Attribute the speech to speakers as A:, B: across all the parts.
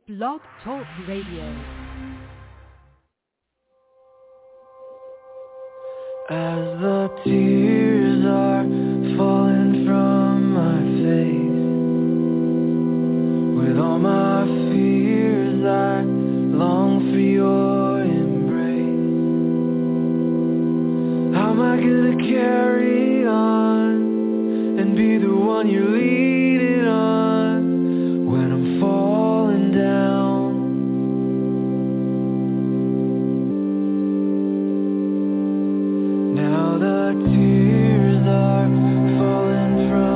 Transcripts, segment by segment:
A: Blog Talk Radio.
B: As the tears are falling from my face, with all my fears I long for your embrace. How am I gonna carry on and be the one you're leaning on when I'm falling down? Now the tears are falling from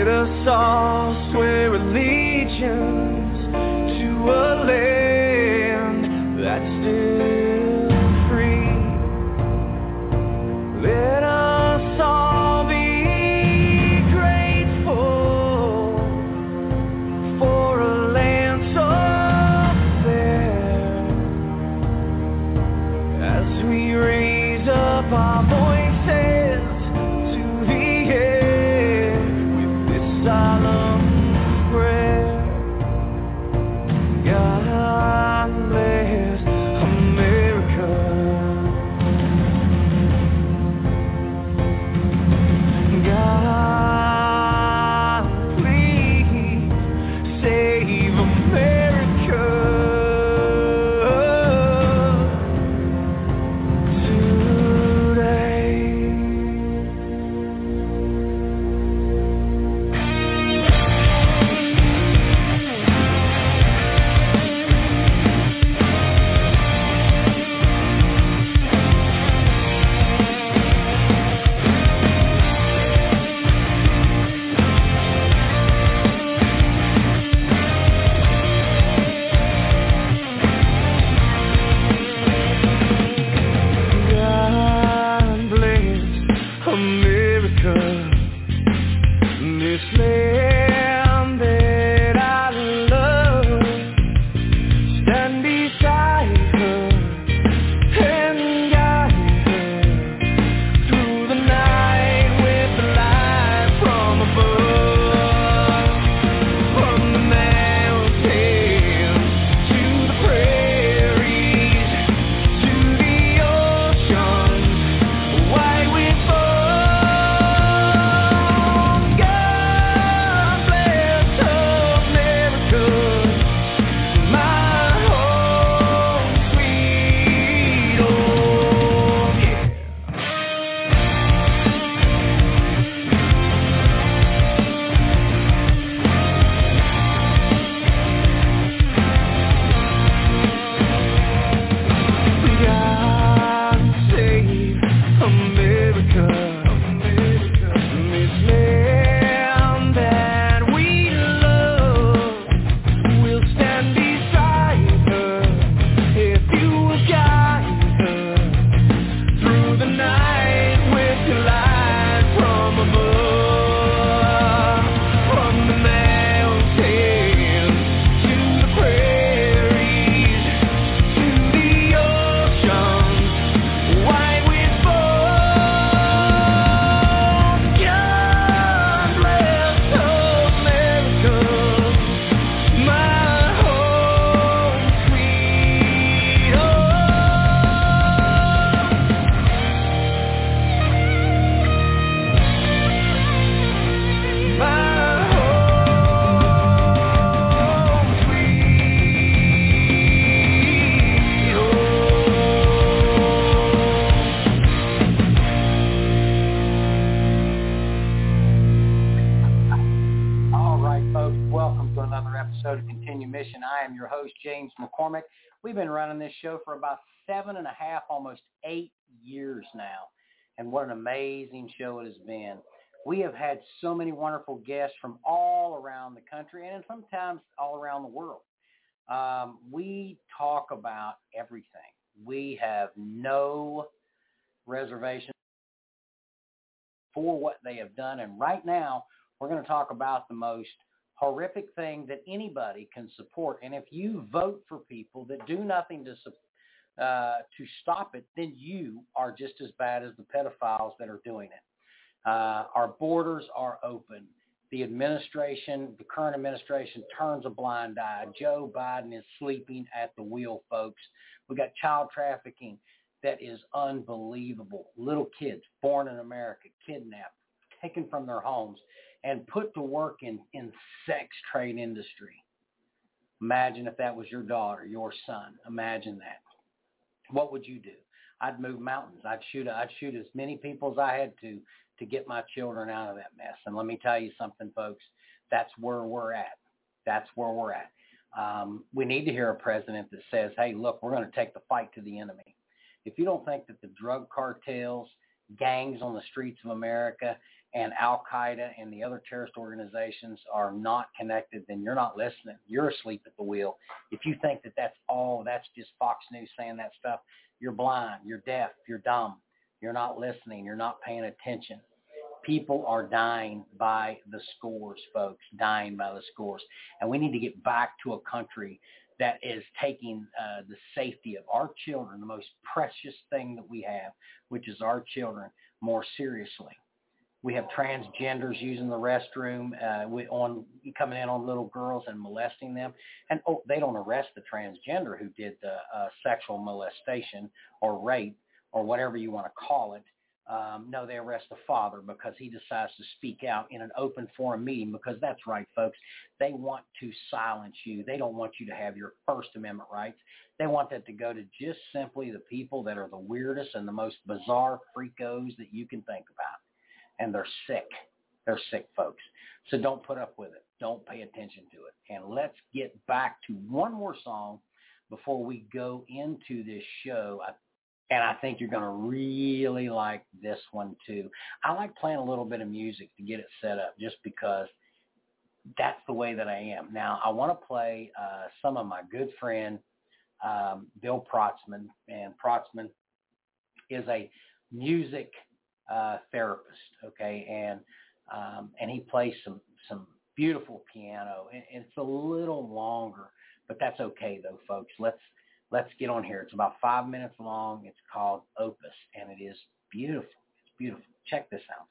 B: Let us all swear allegiance to a land that's still free. Let us all be grateful for a land so fair as we raise up our voices to the air with this solemn prayer. God bless America. God, please save America today. God bless America, this land that I love. Stand beside her and guide her through the night with the light from above. From the mountains to the prairies to the oceans, white with foam. God bless America, my home sweet home. Yeah. God save America, this land that we love. We'll stand beside her if you will guide her through the night with your light from above. From the mountains to the prairies to the oceans, white with foam. God bless America, my home sweet home. My home sweet home.
C: All right, folks, welcome to another episode of Continue Mission. I am your host, James McCormick. We've been running this show for about 7.5, almost 8 years now, and what an amazing show it has been. We have had so many wonderful guests from all around the country and sometimes all around the world. We talk about everything. We have no reservations for what they have done, and right now we're going to talk about the most horrific thing that anybody can support. And if you vote for people that do nothing to stop it, then you are just as bad as the pedophiles that are doing it. Our borders are open. The administration, the current administration, turns a blind eye. Joe Biden is sleeping at the wheel, folks. We got child trafficking that is unbelievable. Little kids born in America, kidnapped, taken from their homes, and put to work in sex trade industry. Imagine if that was your daughter, your son. Imagine that. What would you do? I'd move mountains. I'd shoot as many people as I had to get my children out of that mess. And let me tell you something, folks. That's where we're at. That's where we're at. We need to hear a president that says, hey, look, we're going to take the fight to the enemy. If you don't think that the drug cartels gangs on the streets of America and Al-Qaeda and the other terrorist organizations are not connected, then you're not listening. You're asleep at the wheel. If you think that that's just Fox News saying that stuff, you're blind, you're deaf, you're dumb. You're not listening. You're not paying attention. People are dying by the scores, folks, dying by the scores. And we need to get back to a country that is taking the safety of our children, the most precious thing that we have, which is our children, more seriously. We have transgenders using the restroom, coming in on little girls and molesting them. And they don't arrest the transgender who did the sexual molestation or rape or whatever you want to call it. No, they arrest the father because he decides to speak out in an open forum meeting, because that's right, folks. They want to silence you. They don't want you to have your First Amendment rights. They want that to go to just simply the people that are the weirdest and the most bizarre freakos that you can think about. And they're sick. They're sick, folks. So don't put up with it. Don't pay attention to it. And let's get back to one more song before we go into this show. And I think you're going to really like this one, too. I like playing a little bit of music to get it set up just because that's the way that I am. Now, I want to play some of my good friend, Bill Protzman. And Protzman is a music therapist, okay? And he plays some beautiful piano. And it's a little longer, but that's okay, though, folks. Let's get on here. It's about 5 minutes long. It's called Opus, and it is beautiful. It's beautiful. Check this out.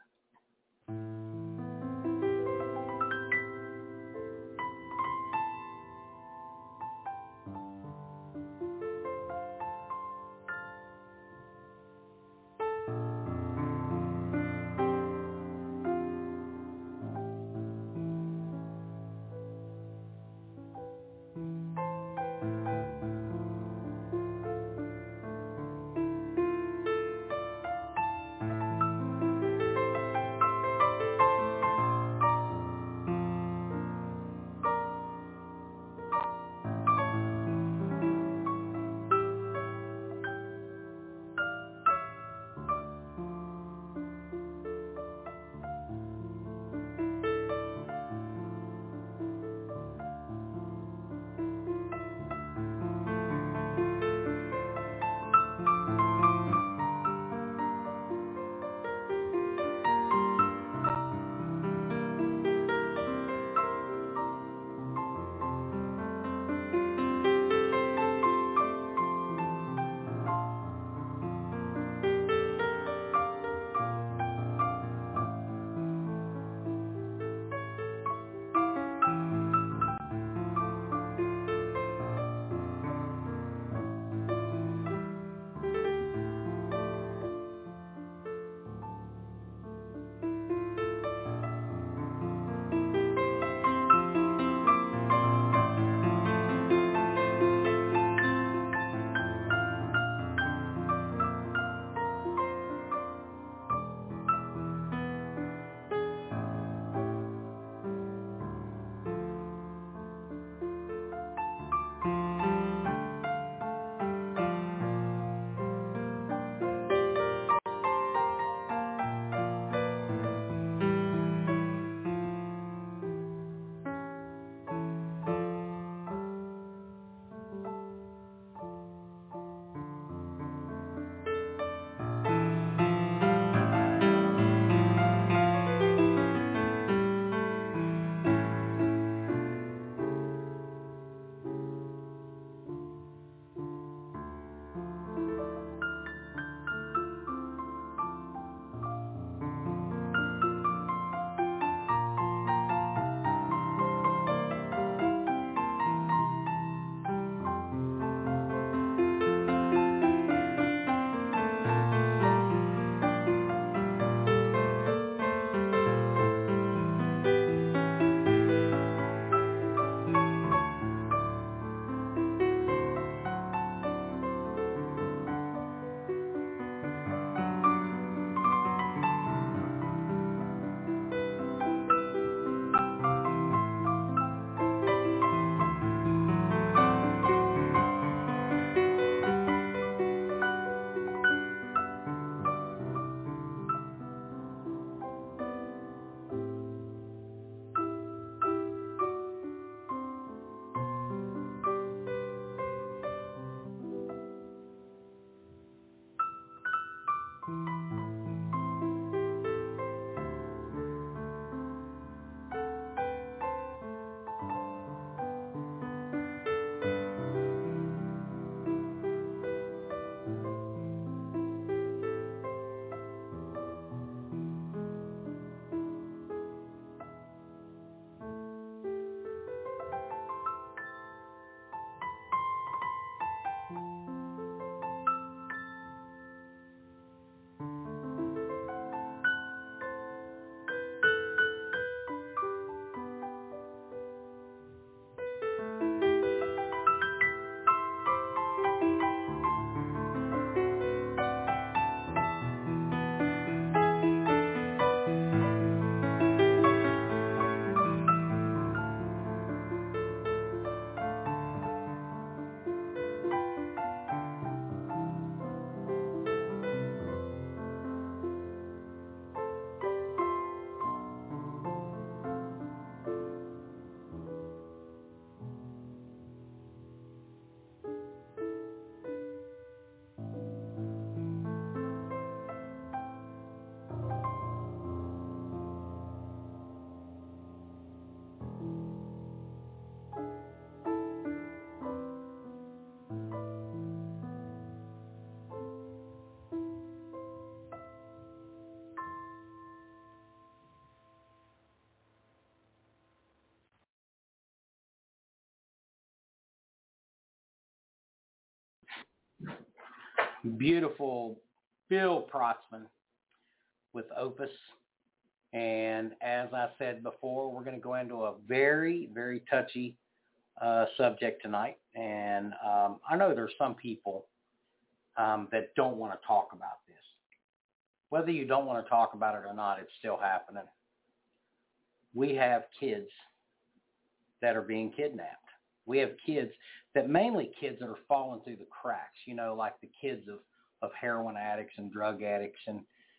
C: beautiful Bill Protzman with Opus. And as I said before, we're going to go into a very, very touchy subject tonight. And I know there's some people that don't want to talk about this. Whether you don't want to talk about it or not, it's still happening. We have kids that are being kidnapped. We have kids mainly kids that are falling through the cracks, like the kids of heroin addicts and drug addicts and,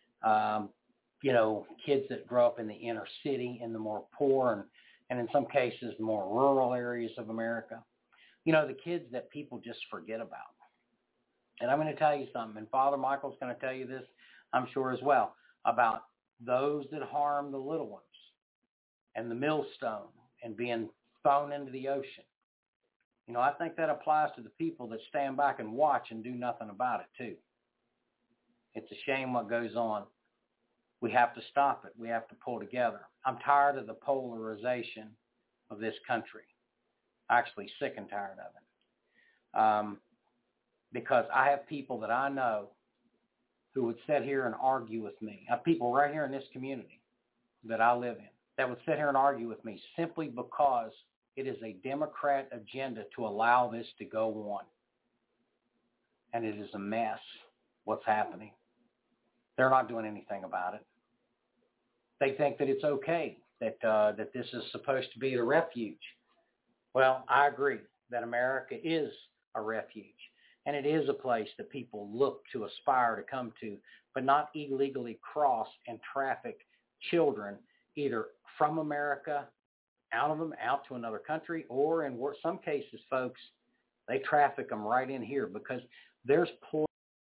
C: kids that grow up in the inner city, in the more poor and in some cases more rural areas of America. The kids that people just forget about. And I'm going to tell you something, and Father Michael's going to tell you this, I'm sure as well, about those that harm the little ones and the millstone and being thrown into the ocean. I think that applies to the people that stand back and watch and do nothing about it too. It's a shame what goes on. We have to stop it. We have to pull together. I'm tired of the polarization of this country. Actually sick and tired of it. Because I have people that I know who would sit here and argue with me. I have people right here in this community that I live in that would sit here and argue with me simply because it is a Democrat agenda to allow this to go on. And it is a mess what's happening. They're not doing anything about it. They think that it's okay, that this is supposed to be the refuge. Well, I agree that America is a refuge. And it is a place that people look to aspire to come to, but not illegally cross and traffic children either from America, out to another country, or in some cases, folks, they traffic them right in here because there's poor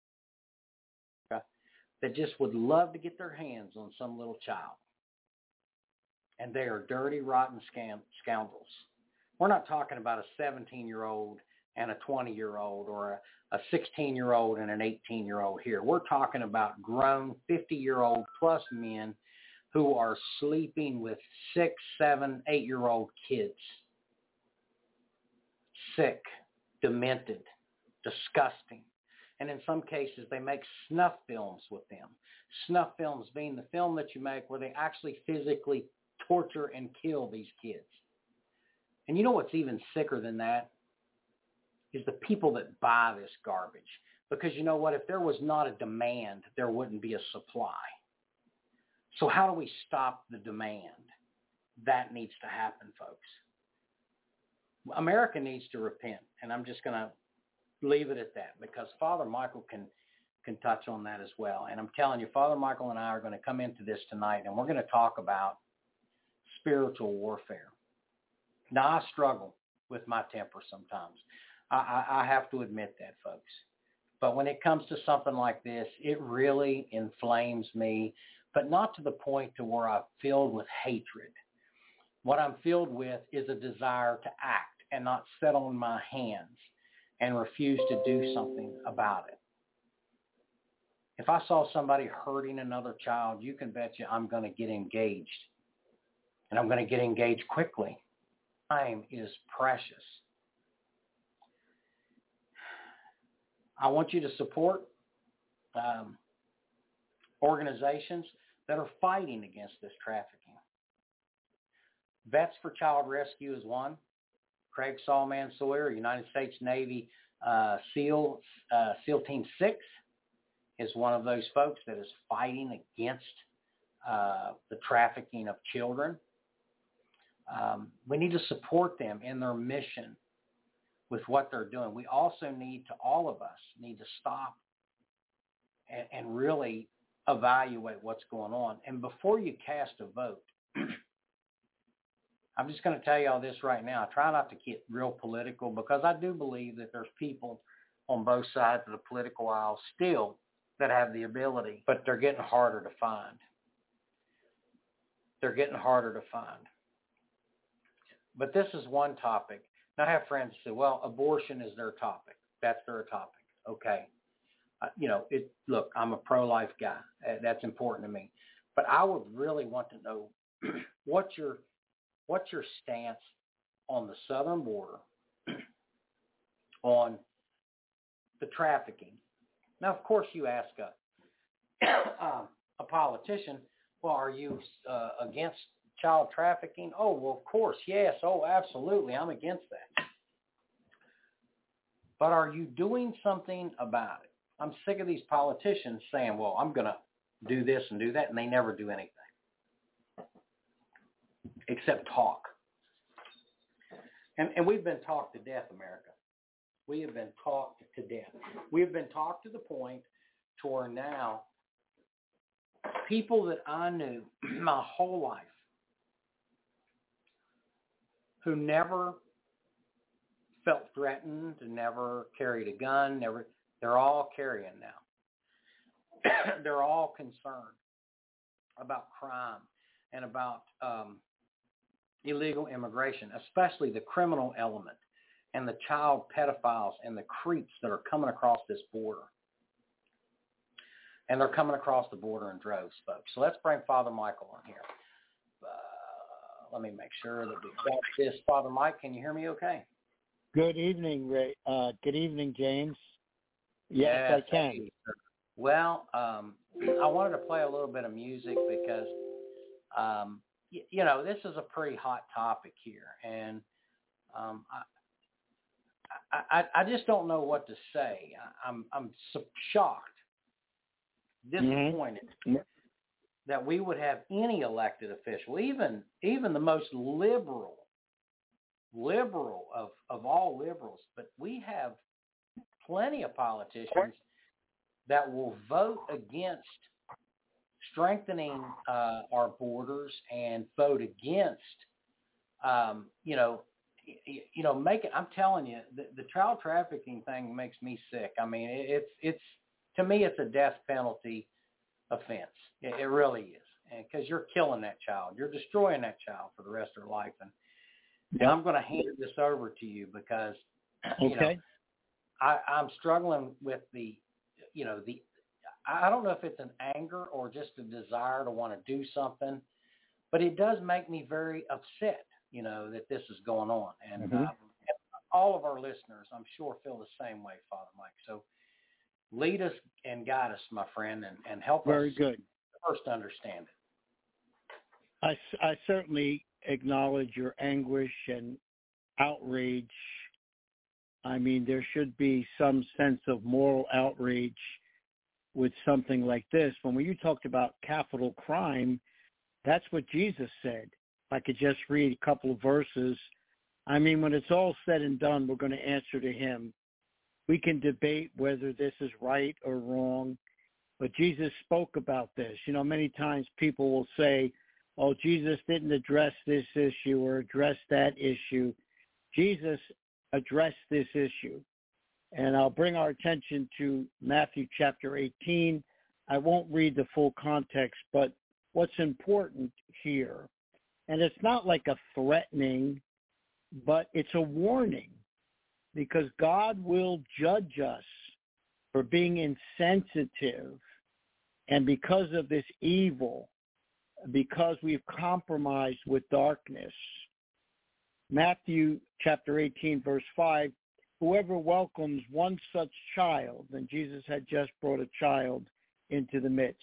C: that just would love to get their hands on some little child. And they are dirty, rotten scoundrels. We're not talking about a 17-year-old and a 20-year-old or a 16-year-old and an 18-year-old here. We're talking about grown 50-year-old plus men who are sleeping with 6, 7, 8-year-old kids. Sick, demented, disgusting. And in some cases, they make snuff films with them. Snuff films being the film that you make where they actually physically torture and kill these kids. And you know what's even sicker than that? Is the people that buy this garbage. Because you know what? If there was not a demand, there wouldn't be a supply. So how do we stop the demand? That needs to happen, folks. America needs to repent. And I'm just going to leave it at that because Father Michael can touch on that as well. And I'm telling you, Father Michael and I are going to come into this tonight, and we're going to talk about spiritual warfare. Now, I struggle with my temper sometimes. I have to admit that, folks. But when it comes to something like this, it really inflames me, but not to the point to where I'm filled with hatred. What I'm filled with is a desire to act and not sit on my hands and refuse to do something about it. If I saw somebody hurting another child, you can bet you I'm going to get engaged. And I'm going to get engaged quickly. Time is precious. I want you to support organizations that are fighting against this trafficking. Vets for Child Rescue is one. Craig Sawman Sawyer, United States Navy SEAL Team 6 is one of those folks that is fighting against the trafficking of children. We need to support them in their mission with what they're doing. We also need to, all of us, need to stop and really evaluate what's going on. And before you cast a vote, I'm just going to tell you all this right now. I try not to get real political because I do believe that there's people on both sides of the political aisle still that have the ability, but they're getting harder to find. They're getting harder to find. But this is one topic. Now, I have friends who say, well, abortion is their topic. That's their topic. Okay. Look, I'm a pro-life guy. That's important to me. But I would really want to know what's your stance on the southern border, on the trafficking, Now, of course, you ask a politician, well, are you against child trafficking? Oh, well, of course, yes. Oh, absolutely, I'm against that. But are you doing something about it? I'm sick of these politicians saying, well, I'm going to do this and do that, and they never do anything except talk. And we've been talked to death, America. We have been talked to death. We have been talked to the point to where now people that I knew my whole life who never felt threatened and never carried a gun, they're all carrying now. They're all concerned about crime and about illegal immigration, especially the criminal element and the child pedophiles and the creeps that are coming across this border. And they're coming across the border in droves, folks. So let's bring Father Michael on here. Let me make sure that we've got this. Father Mike, can you hear me okay?
D: Good evening, Ray. Good evening, James. Yes, I can.
C: Well, I wanted to play a little bit of music because, this is a pretty hot topic here. And I just don't know what to say. I'm so shocked, disappointed that we would have any elected official, even the most liberal of all liberals, but we have plenty of politicians that will vote against strengthening our borders and vote against, make it. I'm telling you, the child trafficking thing makes me sick. I mean, it's to me, it's a death penalty offense. It really is, because you're killing that child. You're destroying that child for the rest of their life. And I'm going to hand this over to you because, I'm struggling with I don't know if it's an anger or just a desire to want to do something, but it does make me very upset, that this is going on. And all of our listeners, I'm sure, feel the same way, Father Mike. So lead us and guide us, my friend, and help us first understand it.
D: I certainly acknowledge your anguish and outrage. I mean, there should be some sense of moral outrage with something like this. When you talked about capital crime, that's what Jesus said. If I could just read a couple of verses. I mean, when it's all said and done, we're going to answer to him. We can debate whether this is right or wrong, but Jesus spoke about this. Many times people will say, oh, Jesus didn't address this issue or address that issue. Jesus addressed this issue. And I'll bring our attention to Matthew chapter 18. I won't read the full context, but what's important here, and it's not like a threatening, but it's a warning, because God will judge us for being insensitive, and because of this evil, because we've compromised with darkness. Matthew chapter 18, verse 5, whoever welcomes one such child, and Jesus had just brought a child into the midst,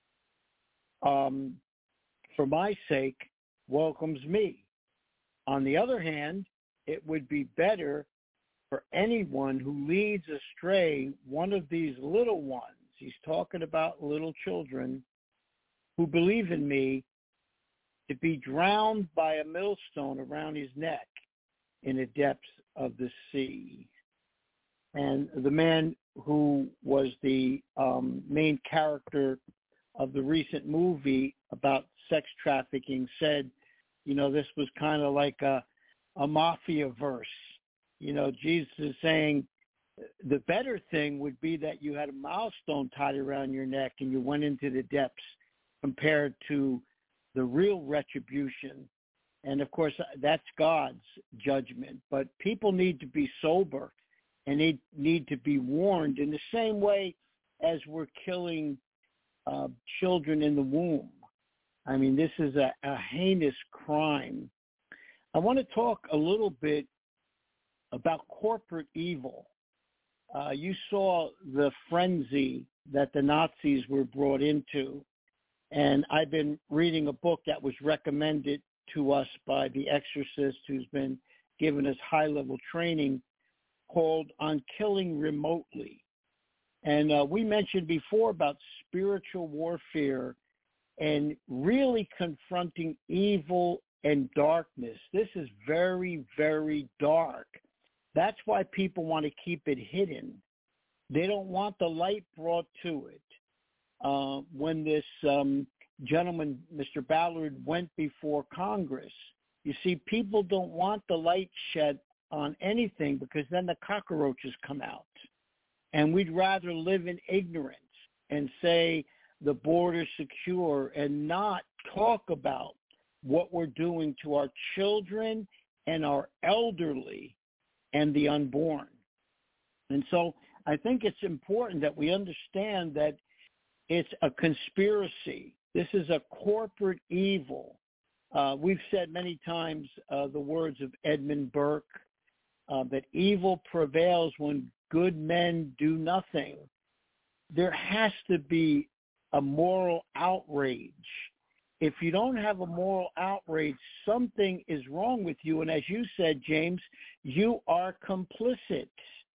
D: for my sake, welcomes me. On the other hand, it would be better for anyone who leads astray one of these little ones, he's talking about little children, who believe in me, to be drowned by a millstone around his neck in the depths of the sea. And the man who was the main character of the recent movie about sex trafficking said, this was kind of like a mafia verse. Jesus is saying the better thing would be that you had a milestone tied around your neck and you went into the depths, compared to the real retribution. And of course, that's God's judgment. But people need to be sober, and they need to be warned in the same way as we're killing children in the womb. I mean, this is a heinous crime. I want to talk a little bit about corporate evil. you saw the frenzy that the Nazis were brought into. And I've been reading a book that was recommended to us by the exorcist who's been giving us high-level training called On Killing Remotely. And we mentioned before about spiritual warfare and really confronting evil and darkness. This is very, very dark. That's why people want to keep it hidden. They don't want the light brought to it. When this gentleman, Mr. Ballard, went before Congress, you see, people don't want the light shed on anything because then the cockroaches come out. And we'd rather live in ignorance and say the border's secure and not talk about what we're doing to our children and our elderly and the unborn. And so I think it's important that we understand that it's a conspiracy. This is a corporate evil. We've said many times the words of Edmund Burke, that evil prevails when good men do nothing. There has to be a moral outrage. If you don't have a moral outrage, something is wrong with you. And as you said, James, you are complicit.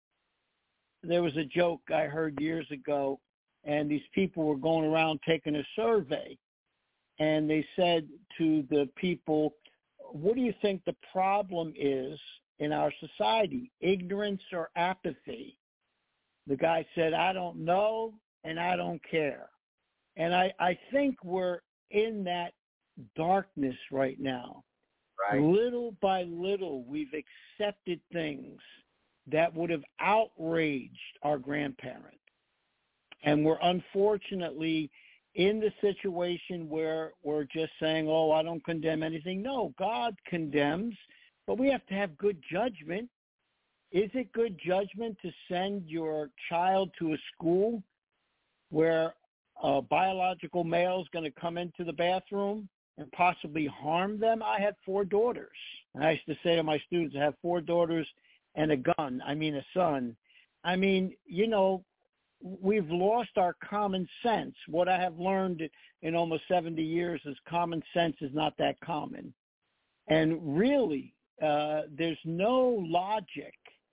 D: There was a joke I heard years ago, and these people were going around taking a survey. And they said to the people, what do you think the problem is in our society, ignorance or apathy? The guy said, I don't know and I don't care. And I think we're in that darkness right now.
C: Right.
D: Little by little, we've accepted things that would have outraged our grandparents. And we're unfortunately in the situation where we're just saying, oh, I don't condemn anything. No, God condemns, but we have to have good judgment. Is it good judgment to send your child to a school where a biological male is going to come into the bathroom and possibly harm them? I had 4 daughters. And I used to say to my students, I have 4 daughters and a gun. I mean, a son. I mean, you know, we've lost our common sense. What I have learned in almost 70 years is common sense is not that common. And really, there's no logic.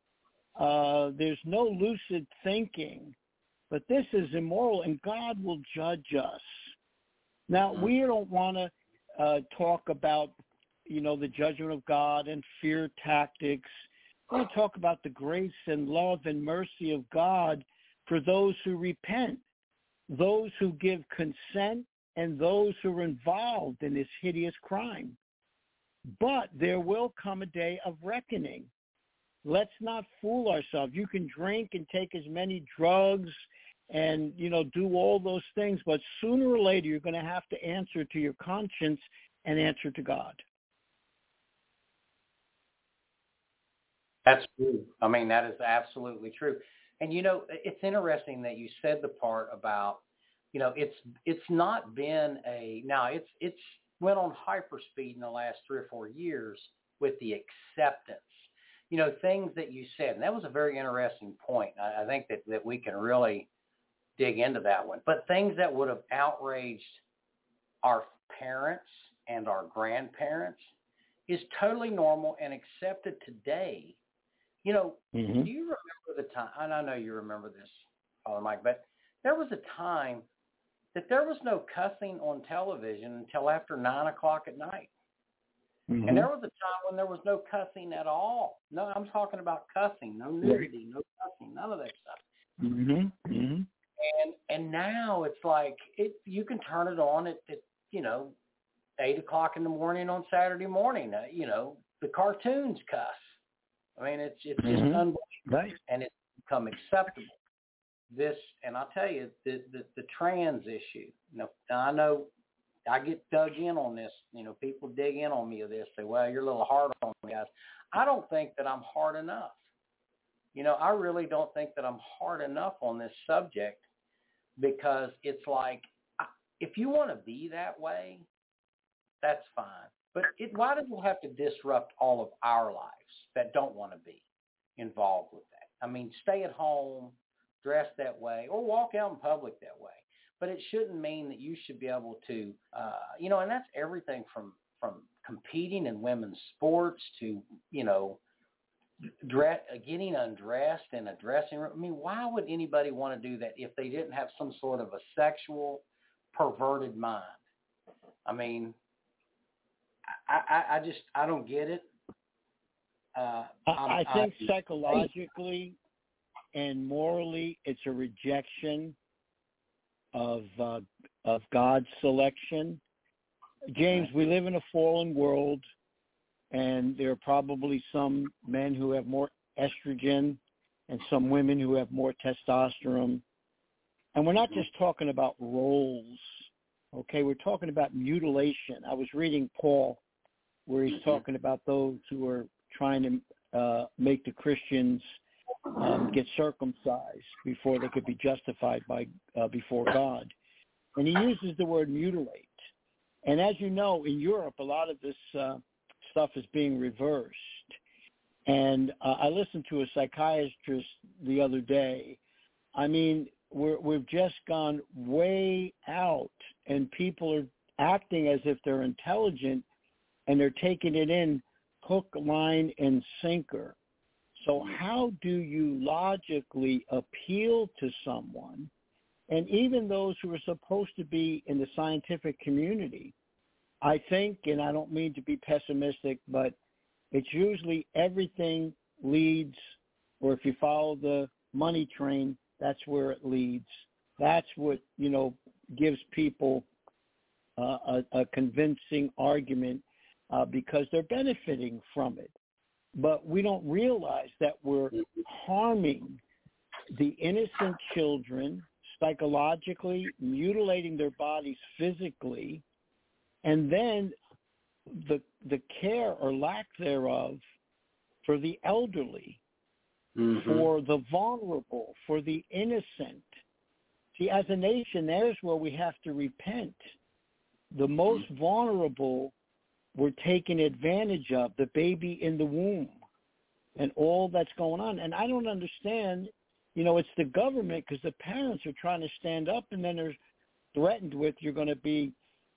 D: There's no lucid thinking. But this is immoral, and God will judge us. Now, we don't want to talk about, you know, the judgment of God and fear tactics. We want to talk about the grace and love and mercy of God for those who repent, those who give consent, and those who are involved in this hideous crime. But there will come a day of reckoning. Let's not fool ourselves. You can drink and take as many drugs and, you know, do all those things, but sooner or later you're going to have to answer to your conscience and answer to God.
C: That's true. I mean, that is absolutely true. And, you know, it's interesting that you said the part about, you know, it's not been now it's went on hyperspeed in the last 3 or 4 years with the acceptance. You know, things that you said, and that was a very interesting point. I think that we can really dig into that one. But things that would have outraged our parents and our grandparents is totally normal and accepted today. You know, do you remember the time, and I know you remember this, Father Mike, but there was a time that there was no cussing on television until after 9 o'clock at night. And there was a time when there was no cussing at all. No, I'm talking about cussing, no nudity, no cussing, none of that stuff. And now it's like you can turn it on at you know, 8 o'clock in the morning on Saturday morning. You know, the cartoons cuss. I mean, it's just unbelievable,
D: right.
C: And it's become acceptable. This, and I'll tell you, the trans issue. You know, I know I get dug in on this. You know, people dig in on me of this. Say, well, you're a little hard on me, guys. I don't think that I'm hard enough. You know, I really don't think that I'm hard enough on this subject because it's like, if you want to be that way, that's fine. But why does it have to disrupt all of our lives that don't want to be involved with that? I mean, stay at home, dress that way, or walk out in public that way. But it shouldn't mean that you should be able to, and that's everything from competing in women's sports to, getting undressed in a dressing room. I mean, why would anybody want to do that if they didn't have some sort of a sexual, perverted mind? I mean, I don't get it.
D: I think psychologically and morally, it's a rejection of God's selection. James, we live in a fallen world, and there are probably some men who have more estrogen and some women who have more testosterone. And we're not just talking about roles, okay? We're talking about mutilation. I was reading Paul where he's talking about those who are trying to make the Christians get circumcised before they could be justified before God. And he uses the word mutilate. And as you know, in Europe, a lot of this stuff is being reversed. And I listened to a psychiatrist the other day. I mean, we've just gone way out, and people are acting as if they're intelligent, and they're taking it in hook, line, and sinker. So how do you logically appeal to someone, and even those who are supposed to be in the scientific community? I think, and I don't mean to be pessimistic, but it's usually everything leads, or if you follow the money train, that's where it leads. That's what, gives people a convincing argument because they're benefiting from it. But we don't realize that we're harming the innocent children psychologically, mutilating their bodies physically, and then the care or lack thereof for the elderly, for the vulnerable, for the innocent. See, as a nation, there's where we have to repent. The most vulnerable we're taken advantage of, the baby in the womb, and all that's going on. And I don't understand, it's the government, because the parents are trying to stand up, and then they're threatened with, you're going to be,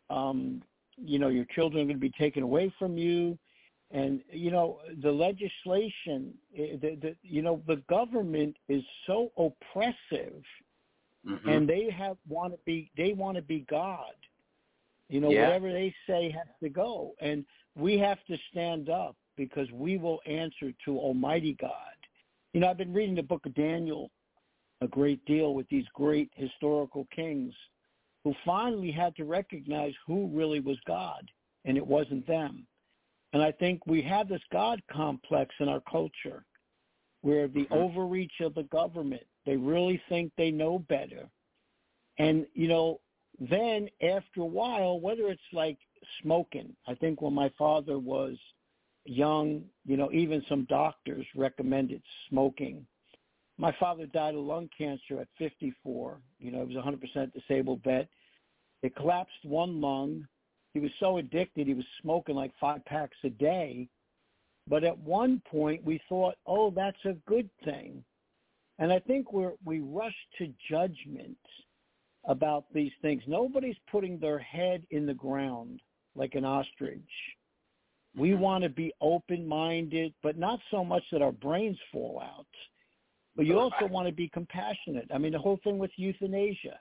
D: your children are going to be taken away from you. And, the legislation, the government is so oppressive, and they want to be God. Whatever they say has to go. And we have to stand up because we will answer to Almighty God. I've been reading the book of Daniel a great deal with these great historical kings who finally had to recognize who really was God, and it wasn't them. And I think we have this God complex in our culture where the overreach of the government, they really think they know better. And, then after a while, whether it's like smoking, I think when my father was young, even some doctors recommended smoking. My father died of lung cancer at 54. He was a 100% disabled vet. It collapsed one lung. He was so addicted, he was smoking like 5 packs a day. But at one point, we thought, oh, that's a good thing. And I think we rush to judgment about these things. Nobody's putting their head in the ground like an ostrich. We want to be open-minded, but not so much that our brains fall out. But you also want to be compassionate. I mean, the whole thing with euthanasia.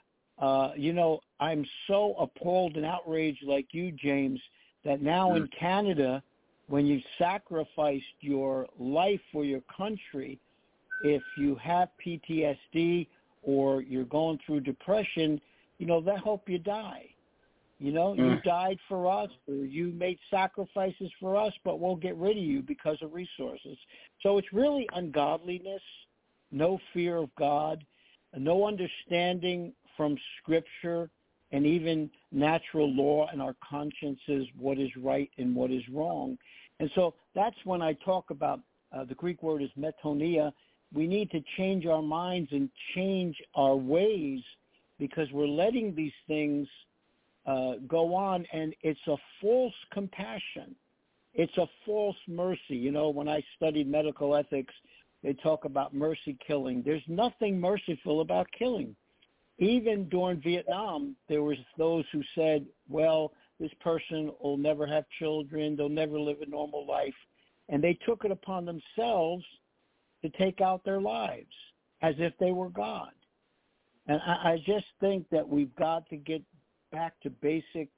D: I'm so appalled and outraged like you, James, that now in Canada, when you sacrificed your life for your country, if you have PTSD or you're going through depression, they'll help you die. You died for us, or you made sacrifices for us, but we'll get rid of you because of resources. So it's really ungodliness, no fear of God, no understanding from Scripture and even natural law and our consciences what is right and what is wrong. And so that's when I talk about the Greek word is metonia. We need to change our minds and change our ways because we're letting these things go on, and it's a false compassion. It's a false mercy. When I studied medical ethics, They talk about mercy killing. There's nothing merciful about killing. Even during Vietnam, there was those who said, well, this person will never have children, they'll never live a normal life. And they took it upon themselves to take out their lives as if they were God. And I just think that we've got to get back to basic,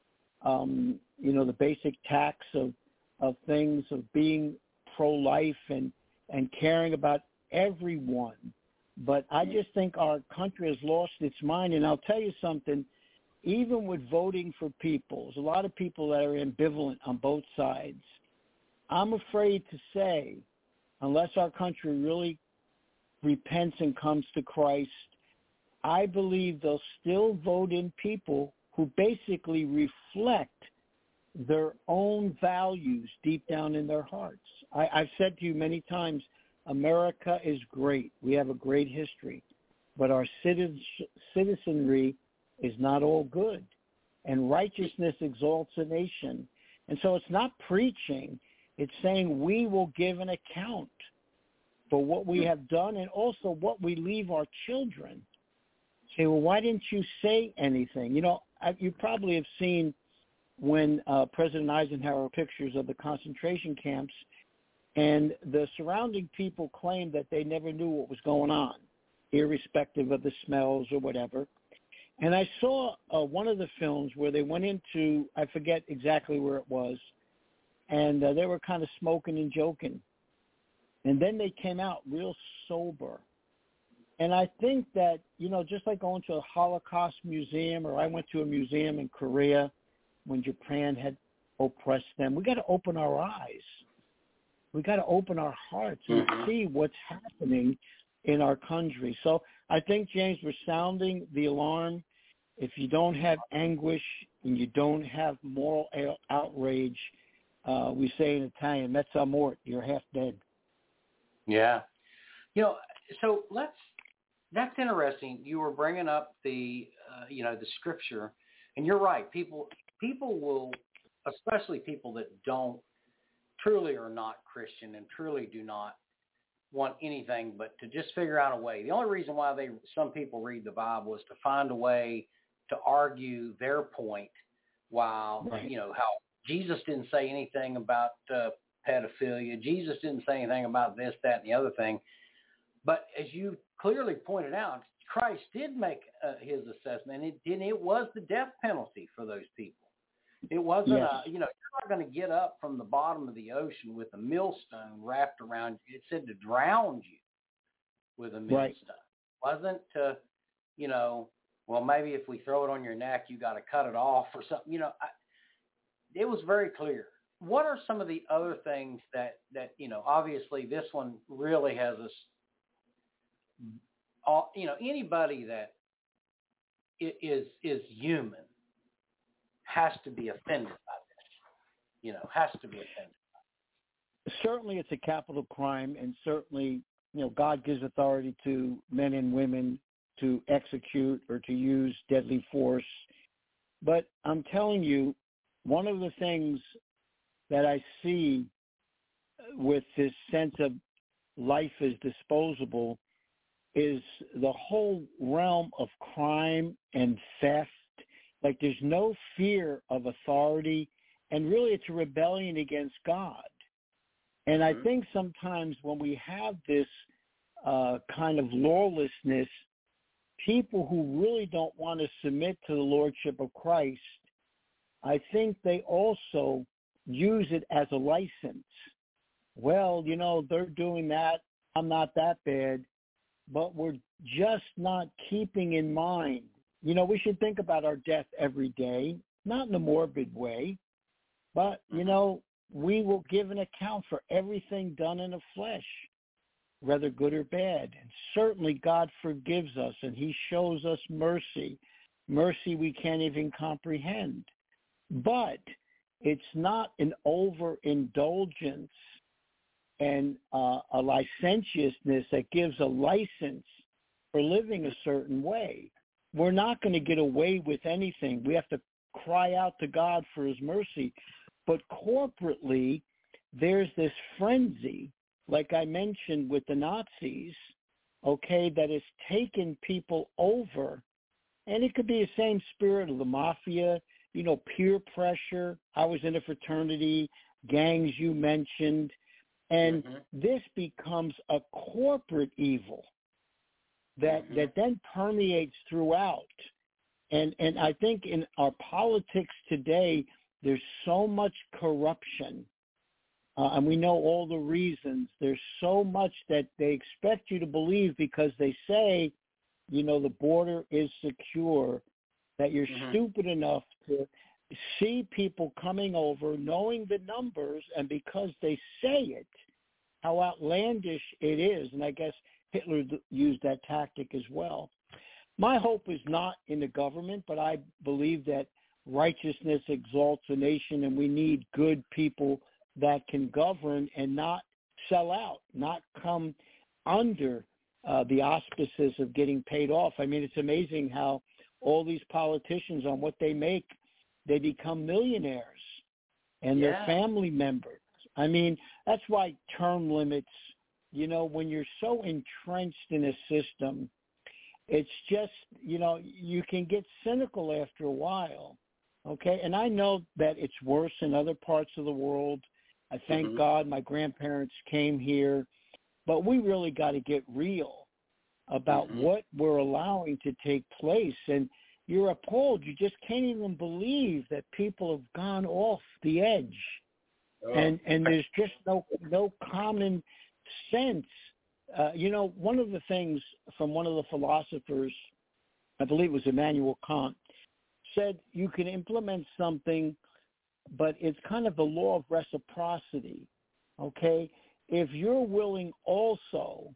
D: the basic tax of things, of being pro-life and caring about everyone. But I just think our country has lost its mind. And I'll tell you something, even with voting for people, there's a lot of people that are ambivalent on both sides. I'm afraid to say, unless our country really repents and comes to Christ, I believe they'll still vote in people who basically reflect their own values deep down in their hearts. I've said to you many times, America is great. We have a great history. But our citizenry is not all good. And righteousness exalts a nation. And so it's not preaching. It's saying we will give an account for what we have done and also what we leave our children. Say, well, why didn't you say anything? You probably have seen when President Eisenhower pictures of the concentration camps, and the surrounding people claimed that they never knew what was going on, irrespective of the smells or whatever. And I saw one of the films where they went into, I forget exactly where it was, and they were kind of smoking and joking. And then they came out real sober. And I think that, just like going to a Holocaust museum, or I went to a museum in Korea when Japan had oppressed them, we got to open our eyes. We got to open our hearts and see what's happening in our country. So I think, James, we're sounding the alarm. If you don't have anguish and you don't have moral outrage, we say in Italian, mezza mort, you're half dead.
C: Yeah. So that's interesting. You were bringing up the scripture, and you're right. People will, especially people that truly are not Christian and truly do not want anything but to just figure out a way. The only reason why some people read the Bible is to find a way to argue their point, while,
D: right.
C: How Jesus didn't say anything about pedophilia. Jesus didn't say anything about this, that, and the other thing. But as you clearly pointed out, Christ did make his assessment. It was the death penalty for those people. It wasn't,
D: yes.
C: You're not going to get up from the bottom of the ocean with a millstone wrapped around you. It said to drown you with a millstone.
D: Right.
C: It wasn't to, well, maybe if we throw it on your neck, you got to cut it off or something. It was very clear. What are some of the other things that obviously this one really has us, anybody that is human has to be offended by this, has to be offended.
D: Certainly it's a capital crime, and certainly, God gives authority to men and women to execute or to use deadly force. But I'm telling you, one of the things that I see with this sense of life is disposable is the whole realm of crime and theft. Like, there's no fear of authority, and really it's a rebellion against God. And I think sometimes when we have this kind of lawlessness, people who really don't want to submit to the lordship of Christ, I think they also use it as a license. Well, they're doing that. I'm not that bad. But we're just not keeping in mind. We should think about our death every day, not in a morbid way, but, we will give an account for everything done in the flesh, whether good or bad. And certainly God forgives us, and he shows us mercy we can't even comprehend. But it's not an overindulgence and a licentiousness that gives a license for living a certain way. We're not going to get away with anything. We have to cry out to God for his mercy. But corporately, there's this frenzy like I mentioned with the Nazis, okay, that has taken people over. And it could be the same spirit of the mafia, peer pressure. I was in a fraternity, gangs you mentioned, and this becomes a corporate evil that then permeates throughout. And I think in our politics today, there's so much corruption, and we know all the reasons. There's so much that they expect you to believe because they say, the border is secure, that you're stupid enough to see people coming over, knowing the numbers, and because they say it, how outlandish it is. And I guess Hitler used that tactic as well. My hope is not in the government, but I believe that righteousness exalts a nation, and we need good people that can govern and not sell out, not come under the auspices of getting paid off. I mean, it's amazing how all these politicians, on what they make, they become millionaires and their family members. I mean, that's why term limits, when you're so entrenched in a system, it's just, you can get cynical after a while, okay? And I know that it's worse in other parts of the world. I thank God my grandparents came here. But we really got to get real about what we're allowing to take place. And you're appalled. You just can't even believe that people have gone off the edge. And there's just no common sense. One of the things from one of the philosophers, I believe it was Immanuel Kant, said you can implement something, but it's kind of the law of reciprocity, okay? If you're willing also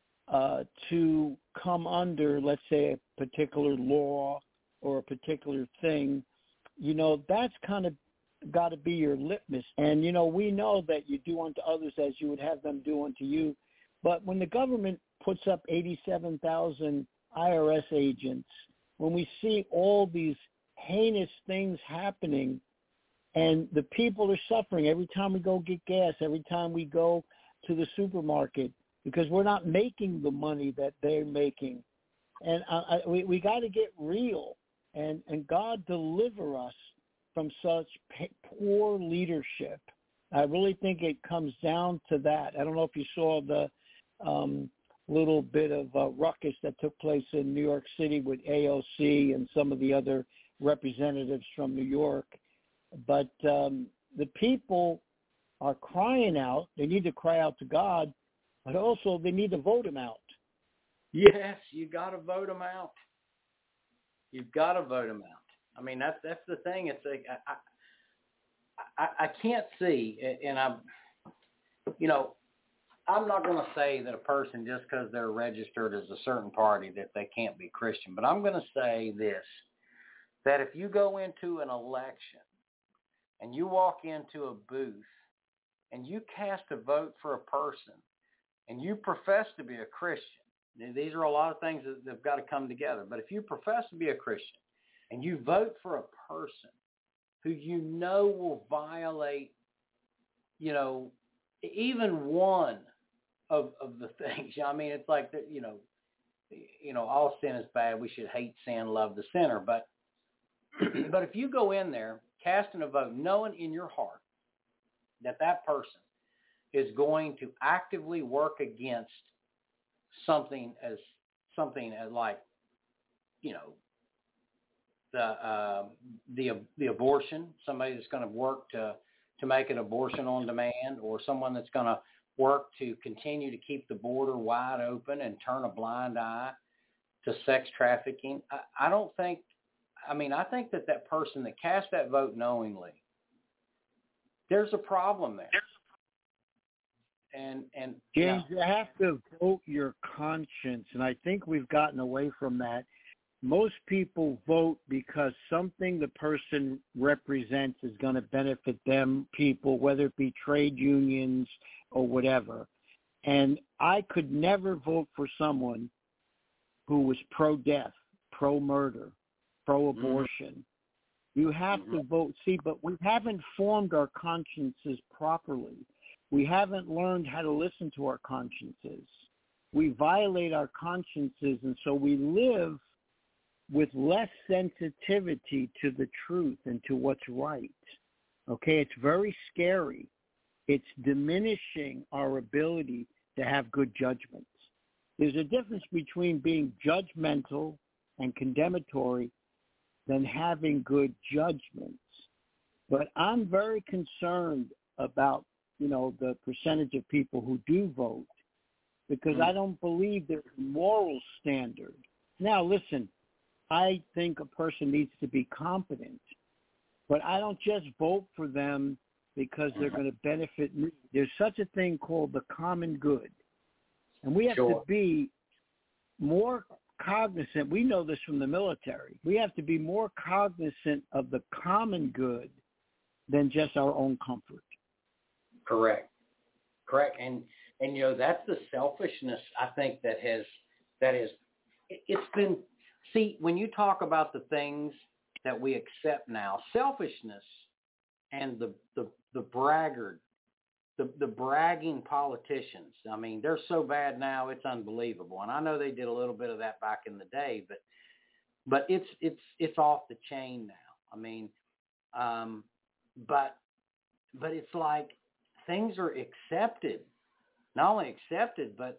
D: to come under, let's say, a particular law or a particular thing, that's kind of got to be your litmus. And, we know that you do unto others as you would have them do unto you. But when the government puts up 87,000 IRS agents, when we see all these heinous things happening and the people are suffering every time we go get gas, every time we go to the supermarket, because we're not making the money that they're making. And we got to get real, and God deliver us from such poor leadership. I really think it comes down to that. I don't know if you saw the little bit of ruckus that took place in New York City with AOC and some of the other representatives from New York. But the people are crying out. They need to cry out to God, but also they need to vote him out.
C: Yes, you got to vote him out. You've got to vote him out. I mean, that's the thing. It's like I can't see, and I'm not going to say that a person, just because they're registered as a certain party, that they can't be Christian. But I'm going to say this, that if you go into an election and you walk into a booth and you cast a vote for a person and you profess to be a Christian, these are a lot of things that have got to come together. But if you profess to be a Christian and you vote for a person who will violate, even one of the things. I mean, it's like that, all sin is bad. We should hate sin, love the sinner. But if you go in there casting a vote, knowing in your heart that person is going to actively work against something as like, the abortion, somebody that's going to work to make an abortion on demand, or someone that's going to work to continue to keep the border wide open and turn a blind eye to sex trafficking. I think that person that cast that vote knowingly, there's a problem there. And
D: James, you have to vote your conscience, and I think we've gotten away from that. Most people vote because something the person represents is going to benefit them, people, whether it be trade unions or whatever. And I could never vote for someone who was pro-death, pro-murder, pro-abortion. You have to vote. See, but we haven't formed our consciences properly. We haven't learned how to listen to our consciences. We violate our consciences, and so we live with less sensitivity to the truth and to what's right. Okay, it's very scary. It's diminishing our ability to have good judgments. There's a difference between being judgmental and condemnatory than having good judgments. But I'm very concerned about, the percentage of people who do vote, because I don't believe there's a moral standard. Now, listen, I think a person needs to be competent, but I don't just vote for them because they're going to benefit me. There's such a thing called the common good. And we have to be more cognizant. We know this from the military. We have to be more cognizant of the common good than just our own comfort.
C: Correct. And that's the selfishness, I think, it's been, see, when you talk about the things that we accept now, selfishness and the braggart, the bragging politicians, I mean, they're so bad now, it's unbelievable. And I know they did a little bit of that back in the day, but it's off the chain now. I mean, but it's like things are accepted, not only accepted, but,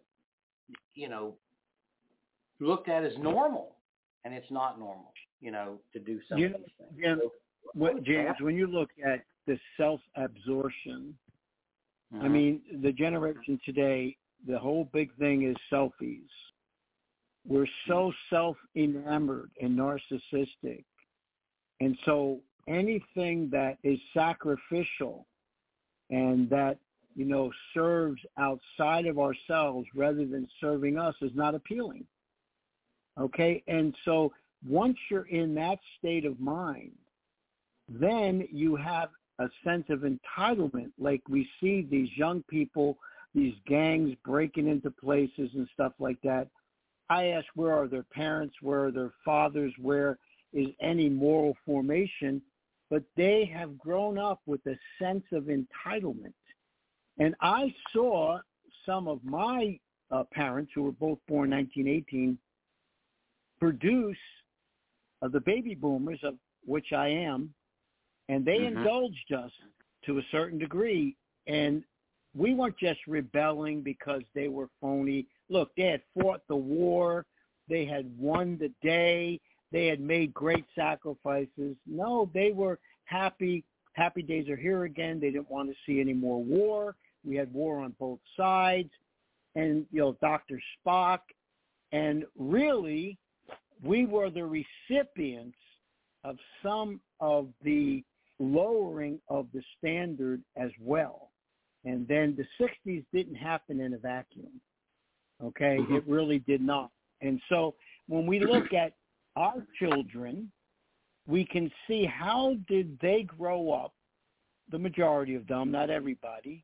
C: looked at as normal, and it's not normal, to do something.
D: James, when you look at the self-absorption, I mean, the generation today, the whole big thing is selfies. We're so self-enamored and narcissistic. And so anything that is sacrificial and that, serves outside of ourselves rather than serving us is not appealing. Okay? And so once you're in that state of mind, then you have a sense of entitlement, like we see these young people, these gangs breaking into places and stuff like that. I ask, where are their parents? Where are their fathers? Where is any moral formation? But they have grown up with a sense of entitlement. And I saw some of my parents, who were both born 1918, produce the baby boomers, of which I am, and they indulged us to a certain degree. And we weren't just rebelling because they were phony. Look, they had fought the war. They had won the day. They had made great sacrifices. No, they were happy. Happy days are here again. They didn't want to see any more war. We had war on both sides. And, Dr. Spock. And really, we were the recipients of some of the lowering of the standard as well. And then the 60s didn't happen in a vacuum. Okay? It really did not. And so when we look at our children, we can see how did they grow up, the majority of them, not everybody,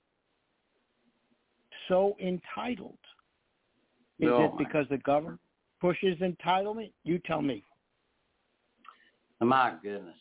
D: so entitled. Is it because the government pushes entitlement? You tell me.
C: My goodness.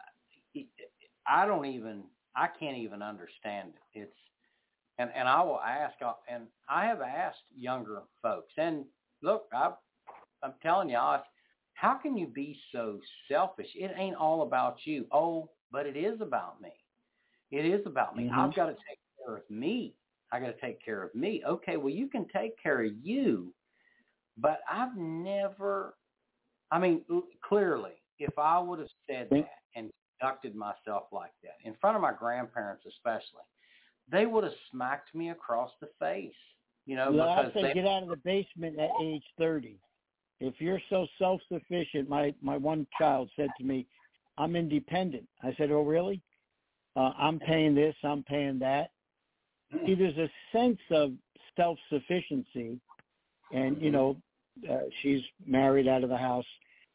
C: I can't even understand it. And I will ask, and I have asked younger folks, and look, I'm telling you, how can you be so selfish? It ain't all about you. Oh, but it is about me. It is about me. I've got to take care of me. I got to take care of me. Okay, well, you can take care of you, but I've never, clearly, if I would have said that and conducted myself like that, in front of my grandparents especially, they would have smacked me across the face,
D: Well, I said get out of the basement at age 30. If you're so self-sufficient, my one child said to me, I'm independent. I said, oh, really? I'm paying this, I'm paying that. See, there's a sense of self-sufficiency, and, she's married out of the house.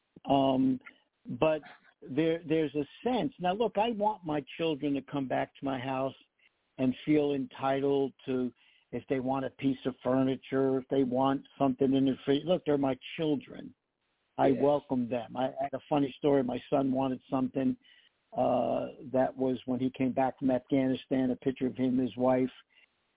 D: But there's a sense. Now, look, I want my children to come back to my house and feel entitled to, if they want a piece of furniture, if they want something in their fridge. Look, they're my children. I welcome them. I had a funny story. My son wanted something that was when he came back from Afghanistan, a picture of him and his wife.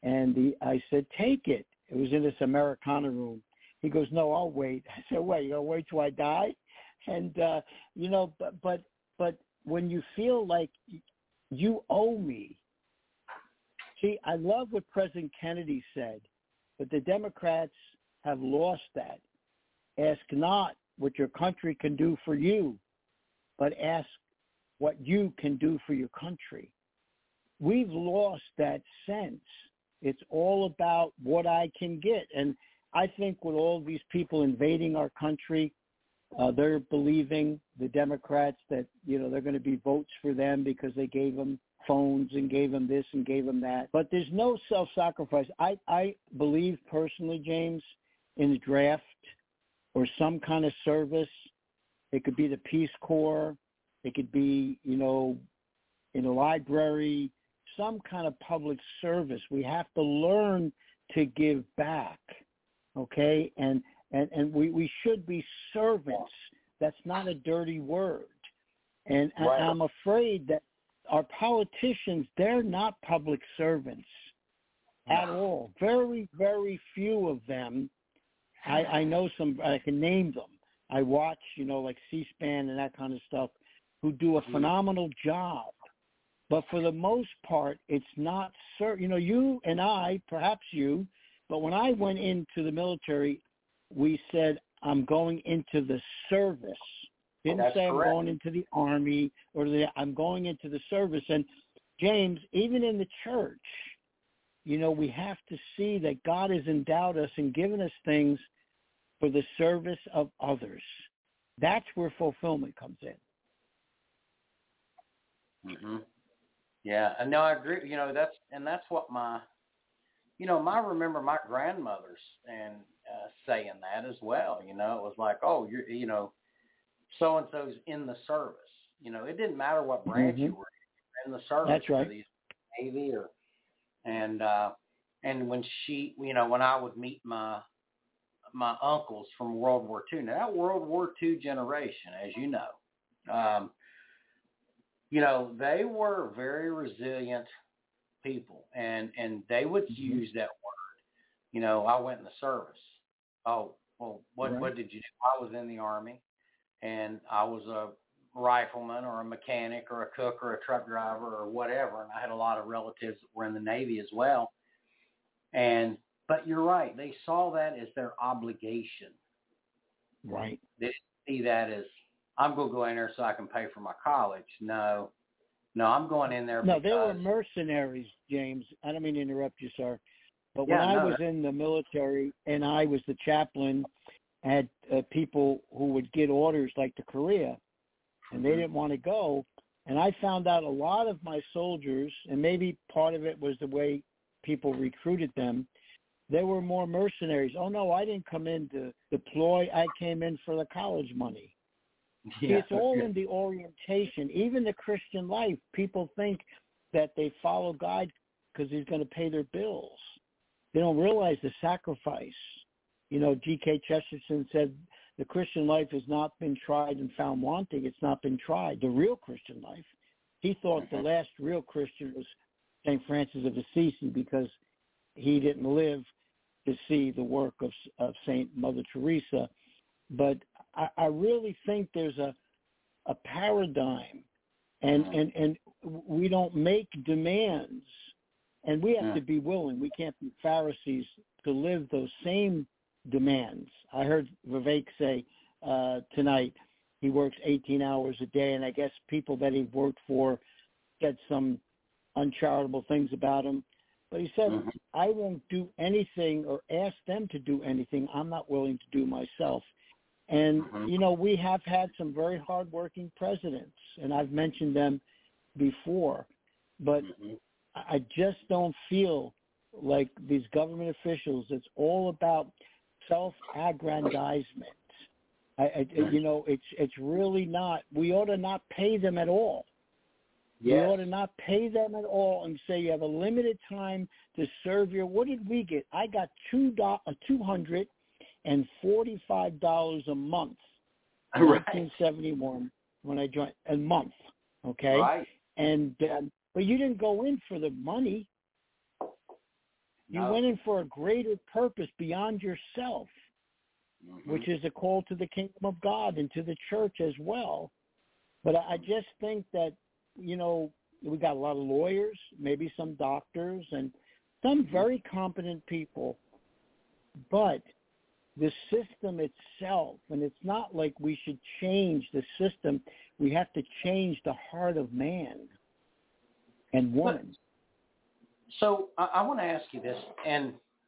D: And I said, take it. It was in this Americana room. He goes, no, I'll wait. I said, wait, you going to wait till I die? And, but when you feel like you owe me, see, I love what President Kennedy said, but the Democrats have lost that. Ask not what your country can do for you, but ask what you can do for your country. We've lost that sense. It's all about what I can get. And I think with all these people invading our country, they're believing, the Democrats, that, they're going to be votes for them because they gave them phones and gave them this and gave them that. But there's no self-sacrifice. I believe personally, James, in the draft or some kind of service. It could be the Peace Corps. It could be, in a library, some kind of public service. We have to learn to give back, okay? And we should be servants. That's not a dirty word. And
C: Right.
D: I'm afraid that our politicians, they're not public servants at all. Very, very few of them. I know some, I can name them. I watch, like C-SPAN and that kind of stuff, who do a phenomenal job. But for the most part, it's not certain. You and I, perhaps you, but when I went into the military, we said, I'm going into the service. Didn't
C: That's
D: say
C: correct.
D: I'm going into the Army I'm going into the service. And James, even in the church, we have to see that God has endowed us and given us things for the service of others. That's where fulfillment comes in.
C: Mm-hmm. Yeah, and no, I agree. That's what I remember my grandmothers and saying that as well. It was like, oh, you're, so and so's in the service. It didn't matter what branch you were in the service.
D: That's right.
C: The Navy and when when I would meet my uncles from World War II. Now, that World War II generation, as you know, they were very resilient people, and they would use that word. I went in the service. Oh, well, what did you do? I was in the Army, and I was a rifleman or a mechanic or a cook or a truck driver or whatever, and I had a lot of relatives that were in the Navy as well. But you're right. They saw that as their obligation.
D: Right.
C: They didn't see that as, I'm going to go in there so I can pay for my college. No, I'm going in there because...
D: No, they were mercenaries, James. I don't mean to interrupt you, sir. But when I was in the military and I was the chaplain, I had people who would get orders like to Korea, and they didn't want to go. And I found out a lot of my soldiers, and maybe part of it was the way people recruited them, they were more mercenaries. Oh, no, I didn't come in to deploy. I came in for the college money. See, it's all in the orientation. Even the Christian life, people think that they follow God because he's going to pay their bills. They don't realize the sacrifice. G.K. Chesterton said, the Christian life has not been tried and found wanting. It's not been tried. The real Christian life. He thought the last real Christian was St. Francis of Assisi because he didn't live to see the work of St. Mother Teresa. But I really think there's a paradigm, and we don't make demands, and we have to be willing. We can't be Pharisees to live those same demands. I heard Vivek say tonight he works 18 hours a day, and I guess people that he worked for said some uncharitable things about him. But he said, I won't do anything or ask them to do anything I'm not willing to do myself. And, we have had some very hardworking presidents, and I've mentioned them before. But I just don't feel like these government officials, it's all about self-aggrandizement. It's really not. We ought to not pay them at all. Yes. We ought to not pay them at all and say you have a limited time to serve your. What did we get? I got $245 a month in 1971 when I joined. A month, okay?
C: Right.
D: And but you didn't go in for the money. You went in for a greater purpose beyond yourself, which is a call to the kingdom of God and to the church as well. But I just think that, we got a lot of lawyers, maybe some doctors, and some very competent people. But the system itself, and it's not like we should change the system. We have to change the heart of man and woman.
C: So I want to ask you this, and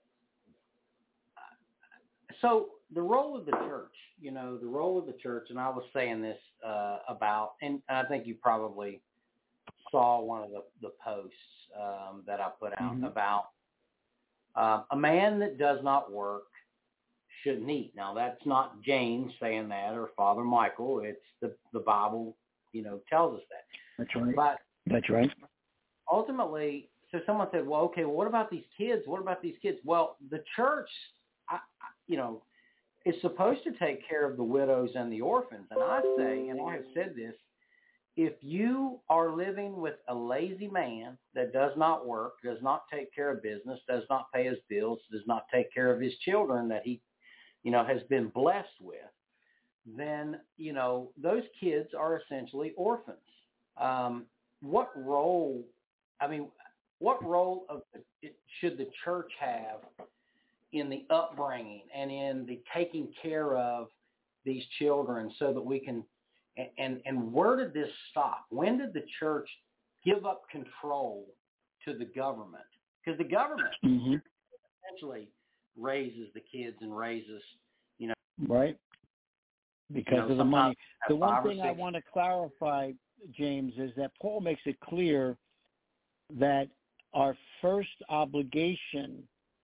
C: so the role of the church, and I was saying this about, and I think you probably saw one of the posts that I put out about a man that does not work shouldn't eat. Now, that's not James saying that or Father Michael. It's the Bible, tells us that.
D: That's right.
C: But
D: that's right.
C: Ultimately, so someone said, well, okay, what about these kids? What about these kids? Well, the church, is supposed to take care of the widows and the orphans. And I say, and I have said this, if you are living with a lazy man that does not work, does not take care of business, does not pay his bills, does not take care of his children that he, has been blessed with, then, those kids are essentially orphans. What role should the church have in the upbringing and in the taking care of these children so that we can, and where did this stop? When did the church give up control to the government? Because the government essentially raises the kids and raises,
D: right, because of the money. The one thing I want to clarify, James, is that Paul makes it clear that our first obligation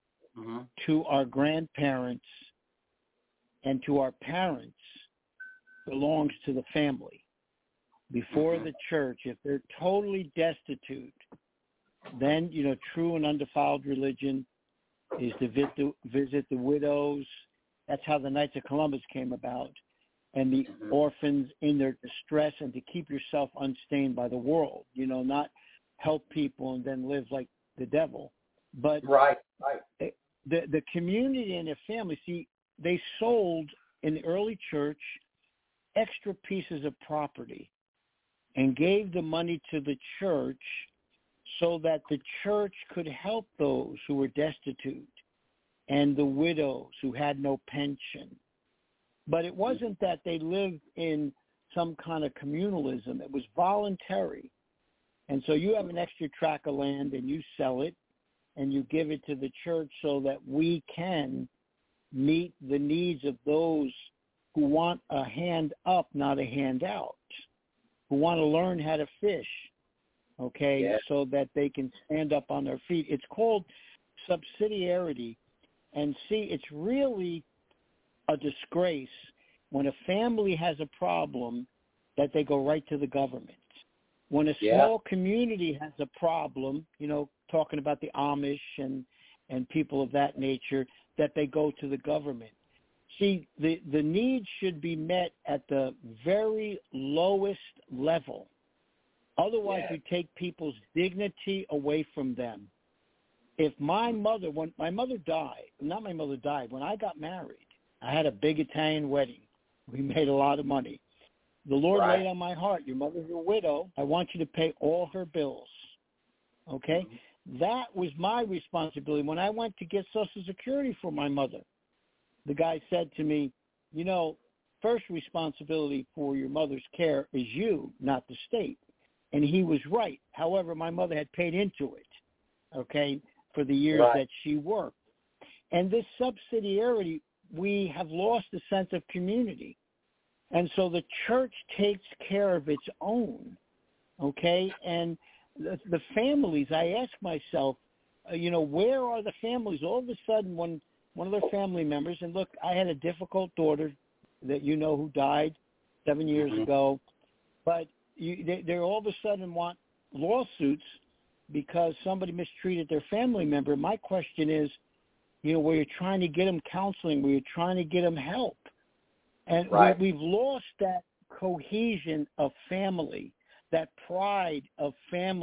D: to our grandparents and to our parents belongs to the family. Before the church, if they're totally destitute, then, true and undefiled religion is to visit the widows. That's how the Knights of Columbus came about. And the orphans in their distress, and to keep yourself unstained by the world, not help people and then live like the devil. But the community and the family, see, they sold in the early church extra pieces of property and gave the money to the church so that the church could help those who were destitute and the widows who had no pension. But it wasn't that they lived in some kind of communalism. It was voluntary. And so you have an extra tract of land and you sell it and you give it to the church so that we can meet the needs of those who want a hand up, not a hand out, who want to learn how to fish, so that they can stand up on their feet. It's called subsidiarity. And see, it's really a disgrace when a family has a problem that they go right to the government. When a small community has a problem, talking about the Amish and people of that nature, that they go to the government. See, the needs should be met at the very lowest level. Otherwise, you take people's dignity away from them. If when my mother died, when I got married, I had a big Italian wedding. We made a lot of money. The Lord laid on my heart, your mother's a widow. I want you to pay all her bills. Okay? That was my responsibility. When I went to get Social Security for my mother, the guy said to me, first responsibility for your mother's care is you, not the state. And he was right. However, my mother had paid into it, for the years that she worked. And this subsidiarity, we have lost a sense of community. And so the church takes care of its own, And the families, I ask myself, where are the families? All of a sudden, when one of their family members, and look, I had a difficult daughter that who died 7 years ago, but they all of a sudden want lawsuits because somebody mistreated their family member. My question is, where you're trying to get them counseling, where you're trying to get them help. And we've lost that cohesion of family, that pride of family.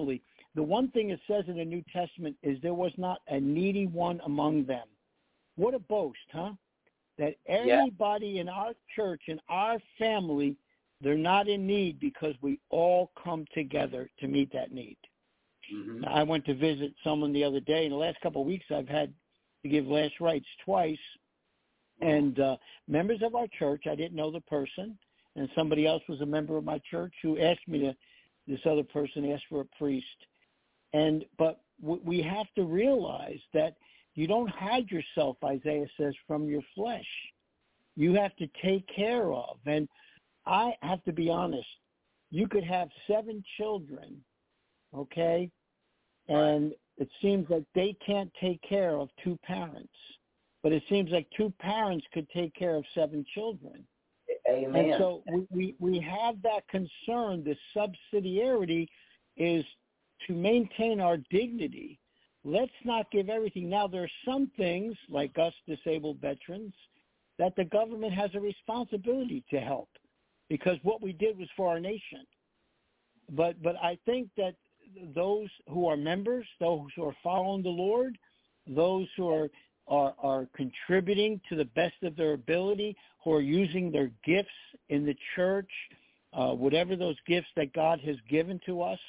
D: the one thing it says in the New Testament is there was not a needy one among them. What a boast, huh? That everybody in our church, in our family, they're not in need because we all come together to meet that need.
C: Mm-hmm.
D: Now, I went to visit someone the other day. In the last couple of weeks, I've had to give last rites twice. And members of our church, I didn't know the person, and somebody else was a member of my church who asked me to, this other person asked for a priest. But we have to realize that you don't hide yourself, Isaiah says, from your flesh. You have to take care of. And I have to be honest. You could have 7 children, okay? And it seems like they can't take care of 2 parents. But it seems like 2 parents could take care of 7 children.
C: Amen.
D: And so we have that concern. The subsidiarity is to maintain our dignity. Let's not give everything. Now, there are some things, like us disabled veterans, that the government has a responsibility to help because what we did was for our nation. But I think that those who are members, those who are following the Lord, those who are contributing to the best of their ability, who are using their gifts in the church, whatever those gifts that God has given to us,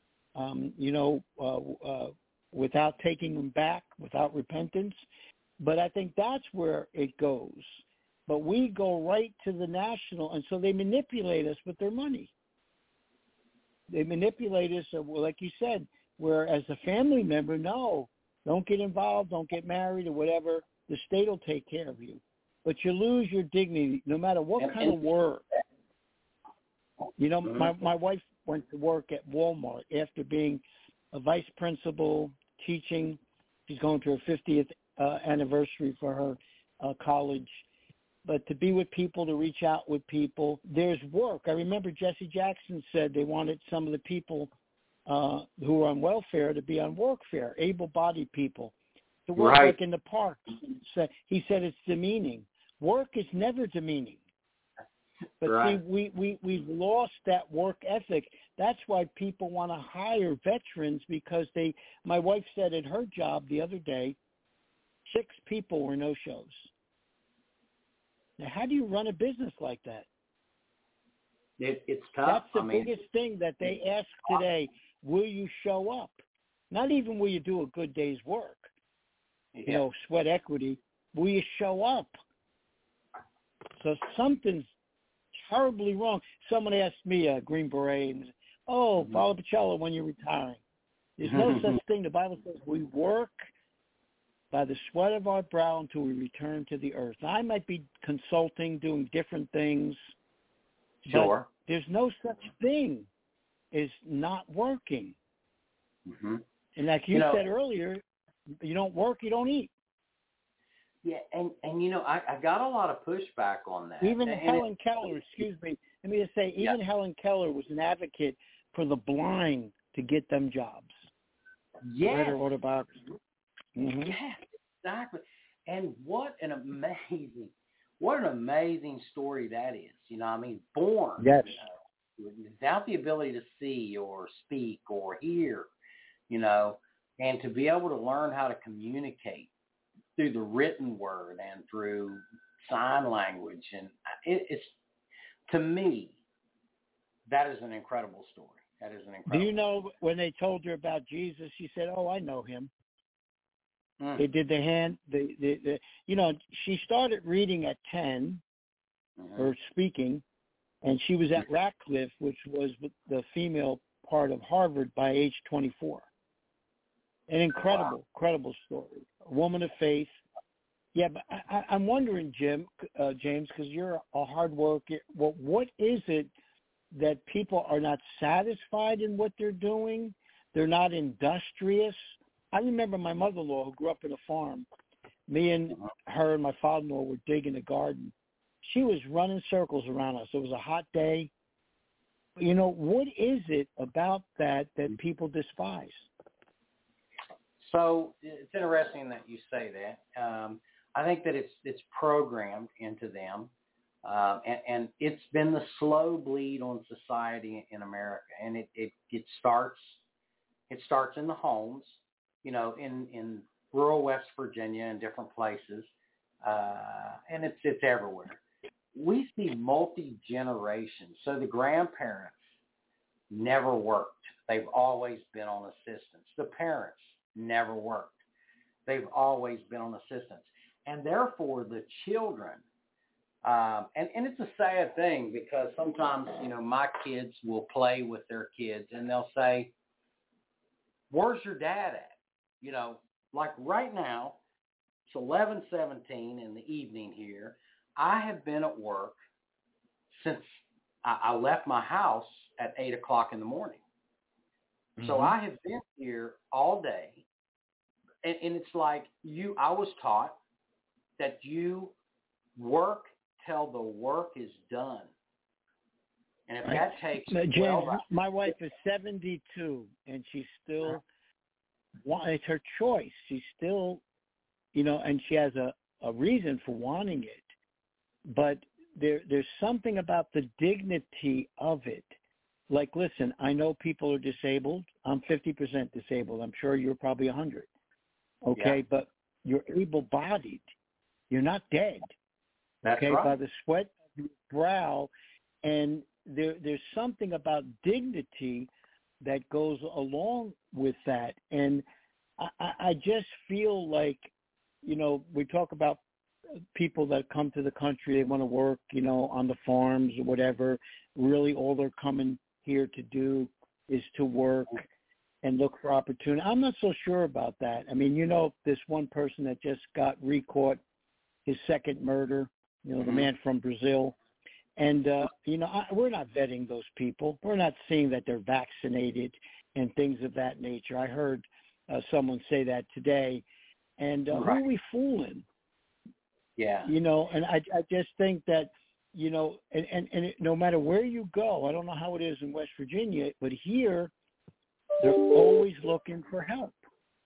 D: without taking them back, without repentance. But I think that's where it goes. But we go right to the national, and so they manipulate us with their money. They manipulate us, like you said, where as a family member, no, don't get involved, don't get married or whatever. The state will take care of you. But you lose your dignity no matter what kind of work. You know, my wife went to work at Walmart after being a vice principal, teaching. She's going to her 50th anniversary for her college. But to be with people, to reach out with people, there's work. I remember Jesse Jackson said they wanted some of the people who are on welfare to be on workfare, able-bodied people, to work like in the park. So he said it's demeaning. Work is never demeaning. But see, we've lost that work ethic. That's why people want to hire veterans because my wife said at her job the other day, 6 people were no-shows. Now, how do you run a business like that?
C: It's tough.
D: That's the biggest thing that they ask today. Will you show up? Not even will you do a good day's work.
C: Yeah.
D: You know, sweat equity. Will you show up? So something's terribly wrong. Someone asked me, a Green Beret, follow Pacello when you're retiring. There's no such thing. The Bible says we work by the sweat of our brow until we return to the earth. Now, I might be consulting, doing different things.
C: Sure.
D: But there's no such thing as not working.
C: Mm-hmm.
D: And like you said earlier, you don't work, you don't eat.
C: Yeah, and I got a lot of pushback on that.
D: Even Helen Keller, excuse me, let me just say, even Helen Keller was an advocate for the blind to get them jobs.
C: Yes.
D: Read her autobiography. Mm-hmm.
C: Yes, exactly. And what an amazing story that is. You know, I mean, born without the ability to see or speak or hear, and to be able to learn how to communicate through the written word and through sign language. And it's, to me, that is an incredible story. That is an incredible
D: Do you know when they told her about Jesus, she said, "Oh, I know him." They did the hand, she started reading at 10 or speaking, and she was at Radcliffe, which was the female part of Harvard, by age 24. An incredible story. A woman of faith. Yeah, but I'm wondering, James, because you're a hard worker, what is it that people are not satisfied in what they're doing? They're not industrious. I remember my mother-in-law, who grew up in a farm. Me and her and my father-in-law were digging a garden. She was running circles around us. It was a hot day. What is it about that people despise?
C: So it's interesting that you say that. I think that it's programmed into them, and it's been the slow bleed on society in America, and it starts It starts in the homes, in rural West Virginia and different places, and it's everywhere. We see multi-generations. So the grandparents never worked. They've always been on assistance. The parents never worked. They've always been on assistance. And therefore, the children, and it's a sad thing because sometimes, my kids will play with their kids and they'll say, where's your dad at? Like right now, it's 11:17 in the evening here. I have been at work since I left my house at 8 o'clock in the morning. Mm-hmm. So I have been here all day. And it's like I was taught that you work till the work is done. And if that takes
D: James, my wife is 72, and she's still, it's her choice. She's still, and she has a reason for wanting it. But there's something about the dignity of it. Like, listen, I know people are disabled. I'm 50% disabled. I'm sure you're probably 100. Okay, yeah. But you're able-bodied. You're not dead.
C: That's
D: okay,
C: right.
D: By the sweat of your brow, and there's something about dignity that goes along with that. And I just feel like, we talk about people that come to the country, they want to work, on the farms or whatever. Really, all they're coming here to do is to work and look for opportunity. I'm not so sure about that. I mean, this one person that just got recaught, his second murder, the man from Brazil. And, we're not vetting those people. We're not seeing that they're vaccinated and things of that nature. I heard someone say that today. And who are we fooling?
C: Yeah.
D: And I just think that, no matter where you go, I don't know how it is in West Virginia, but here they're always looking for help.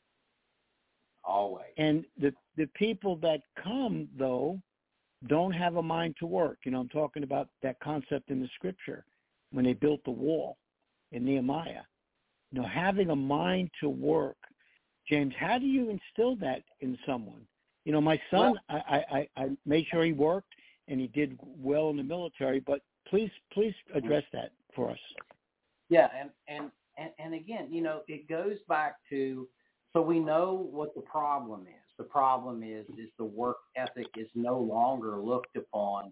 C: Always.
D: And the people that come, though, don't have a mind to work. I'm talking about that concept in the scripture when they built the wall in Nehemiah. Having a mind to work. James, how do you instill that in someone? My son, I made sure he worked and he did well in the military, but please address that for us.
C: Yeah, and again, it goes back to, so we know what the problem is. The problem is the work ethic is no longer looked upon.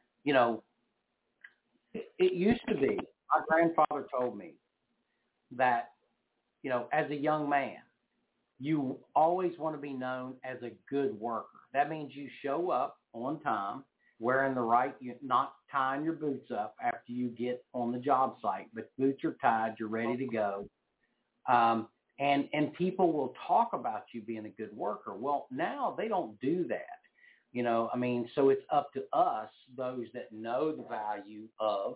C: It used to be, my grandfather told me that, as a young man, you always want to be known as a good worker. That means you show up on time, wearing the right, not tying your boots up after you get on the job site, but boots are tied, you're ready to go. And people will talk about you being a good worker. Well, now they don't do that. So it's up to us, those that know the value of,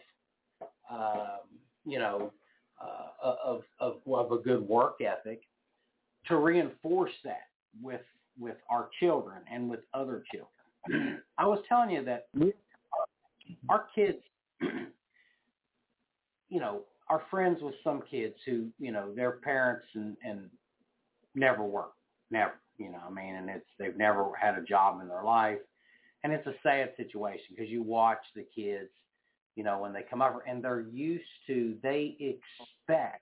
C: of a good work ethic, to reinforce that with our children and with other children. I was telling you that our kids, are friends with some kids who, their parents and never worked, never, and they've never had a job in their life. And it's a sad situation because you watch the kids, when they come over and they expect,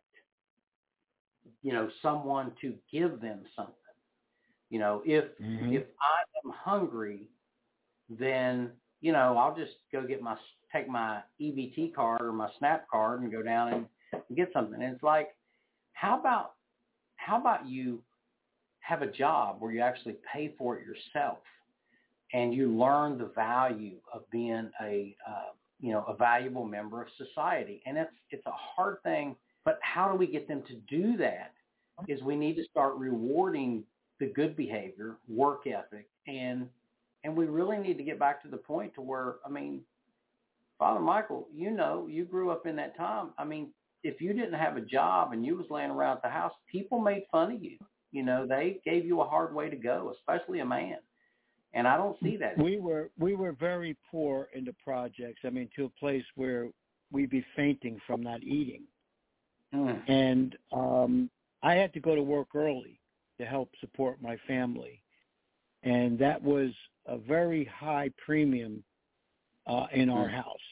C: someone to give them something. If I am hungry, then, I'll just go take my EBT card or my SNAP card and go down and get something. And it's like, how about you have a job where you actually pay for it yourself and you learn the value of being a valuable member of society? And it's a hard thing, but how do we get them to do that is we need to start rewarding the good behavior, work ethic, and we really need to get back to the point to where, Father Michael, you grew up in that time. If you didn't have a job and you was laying around at the house, people made fun of you. They gave you a hard way to go, especially a man. And I don't see that.
D: We were very poor in the projects. To a place where we'd be fainting from not eating. And, I had to go to work early to help support my family, and that was a very high premium in our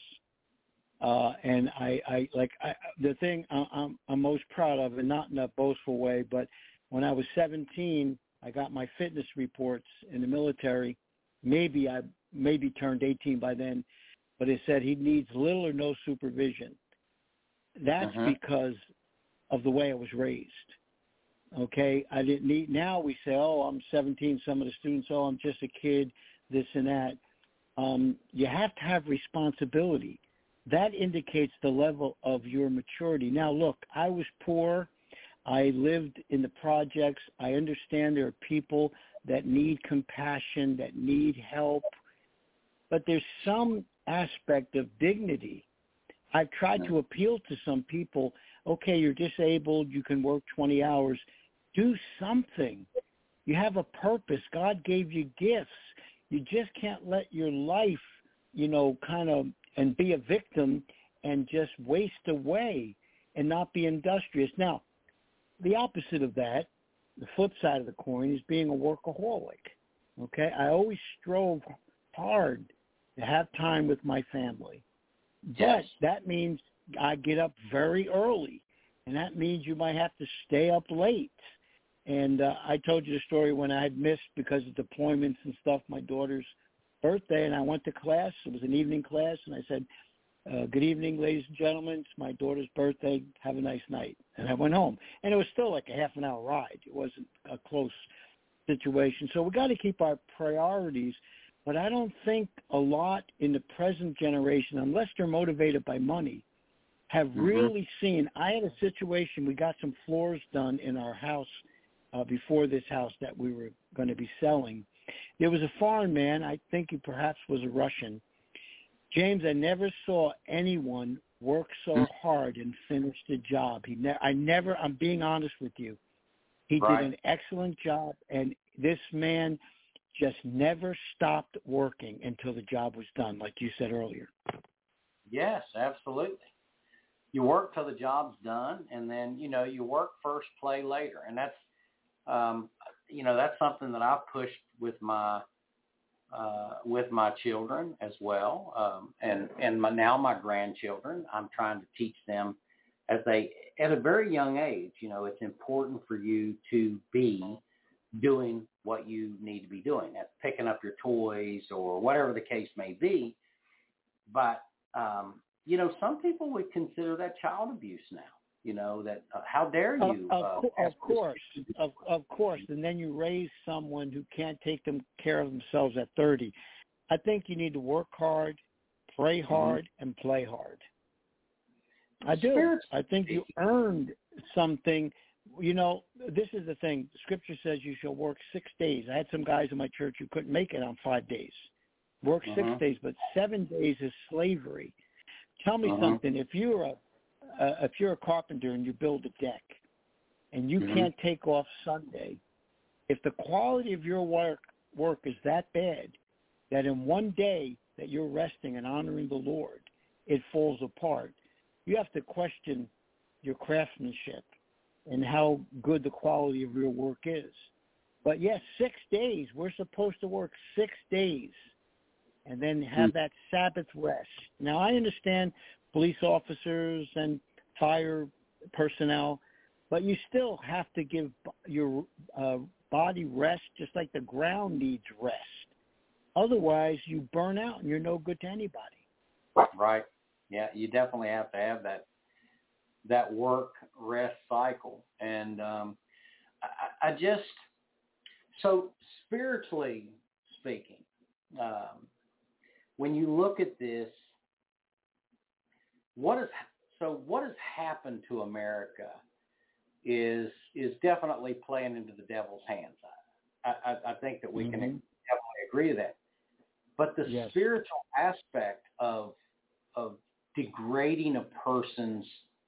D: house. And the thing I'm most proud of, and not in a boastful way, but when I was 17, I got my fitness reports in the military. I maybe turned 18 by then, but it said he needs little or no supervision. That's because of the way I was raised. Okay, I didn't need. Now we say, "Oh, I'm 17." Some of the students, "Oh, I'm just a kid," this and that. You have to have responsibility. That indicates the level of your maturity. Now, look, I was poor. I lived in the projects. I understand there are people that need compassion, that need help, but there's some aspect of dignity. I've tried to appeal to some people. Okay, you're disabled. You can work 20 hours. Do something. You have a purpose. God gave you gifts. You just can't let your life, and be a victim and just waste away and not be industrious. Now, the opposite of that, the flip side of the coin, is being a workaholic. Okay? I always strove hard to have time with my family. But that means I get up very early, and that means you might have to stay up late. And I told you the story when I had missed because of deployments and stuff, my daughter's birthday, and I went to class. It was an evening class, and I said, good evening, ladies and gentlemen. It's my daughter's birthday. Have a nice night. And I went home. And it was still like a half an hour ride. It wasn't a close situation. So we got to keep our priorities. But I don't think a lot in the present generation, unless they're motivated by money, have really seen. I had a situation. We got some floors done in our house before this house that we were going to be selling. There was a foreign man. I think he perhaps was a Russian. James, I never saw anyone work so hard and finish the job. I'm being honest with you. He did an excellent job, and this man just never stopped working until the job was done, like you said earlier. Yes,
C: absolutely. You work till the job's done, and then, you work first, play later. And that's, that's something that I've pushed with my children as well, and now my grandchildren. I'm trying to teach them at a very young age. It's important for you to be doing what you need to be doing. That's picking up your toys or whatever the case may be. But some people would consider that child abuse now. That how dare you?
D: Of course. And then you raise someone who can't take care of themselves at 30. I think you need to work hard, pray hard, and play hard. I do. I think you earned something. This is the thing. Scripture says you shall work 6 days. I had some guys in my church who couldn't make it on 5 days. Work 6 days, but 7 days is slavery. Tell me something. If you're a carpenter and you build a deck and you can't take off Sunday, if the quality of your work is that bad that in one day that you're resting and honoring the Lord, it falls apart, you have to question your craftsmanship and how good the quality of your work is. But yes, 6 days. We're supposed to work 6 days and then have that Sabbath rest. Now, I understand police officers and fire personnel, but you still have to give your body rest just like the ground needs rest. Otherwise, you burn out and you're no good to anybody.
C: Right. Yeah, you definitely have to have that work-rest cycle. And I just, so spiritually speaking, when you look at this, what has happened to America is definitely playing into the devil's hands. I think that we can definitely agree to that. But the spiritual aspect of degrading a person's,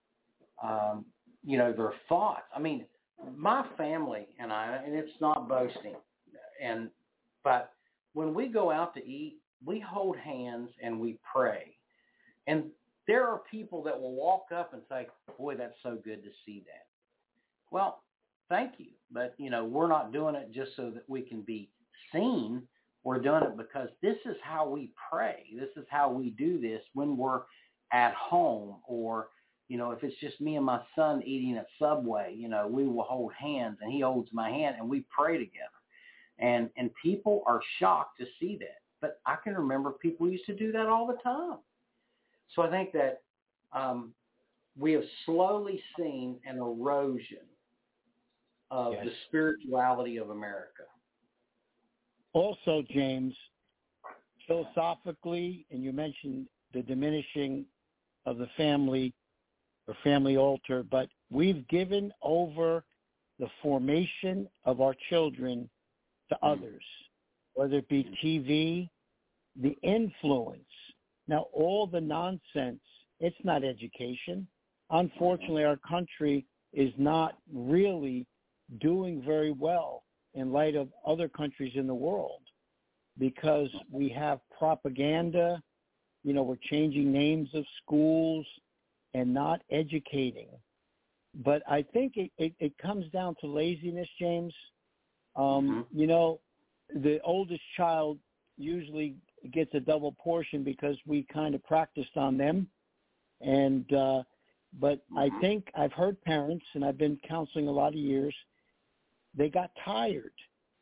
C: their thoughts. I mean, my family and it's not boasting, but when we go out to eat, we hold hands and we pray. And there are people that will walk up and say, boy, that's so good to see that. Well, thank you. But, we're not doing it just so that we can be seen. We're doing it because this is how we pray. This is how we do this when we're at home, or, if it's just me and my son eating at Subway, we will hold hands and he holds my hand and we pray together. And people are shocked to see that. But I can remember people used to do that all the time. So I think that we have slowly seen an erosion of the spirituality of America.
D: Also, James, philosophically, and you mentioned the diminishing of the family or family altar, but we've given over the formation of our children to others, whether it be TV, the influence. Now, all the nonsense, it's not education. Unfortunately, our country is not really doing very well in light of other countries in the world, because we have propaganda, we're changing names of schools and not educating. But I think it comes down to laziness, James. The oldest child usually gets a double portion because we kind of practiced on them. And but I think I've heard parents, and I've been counseling a lot of years, they got tired.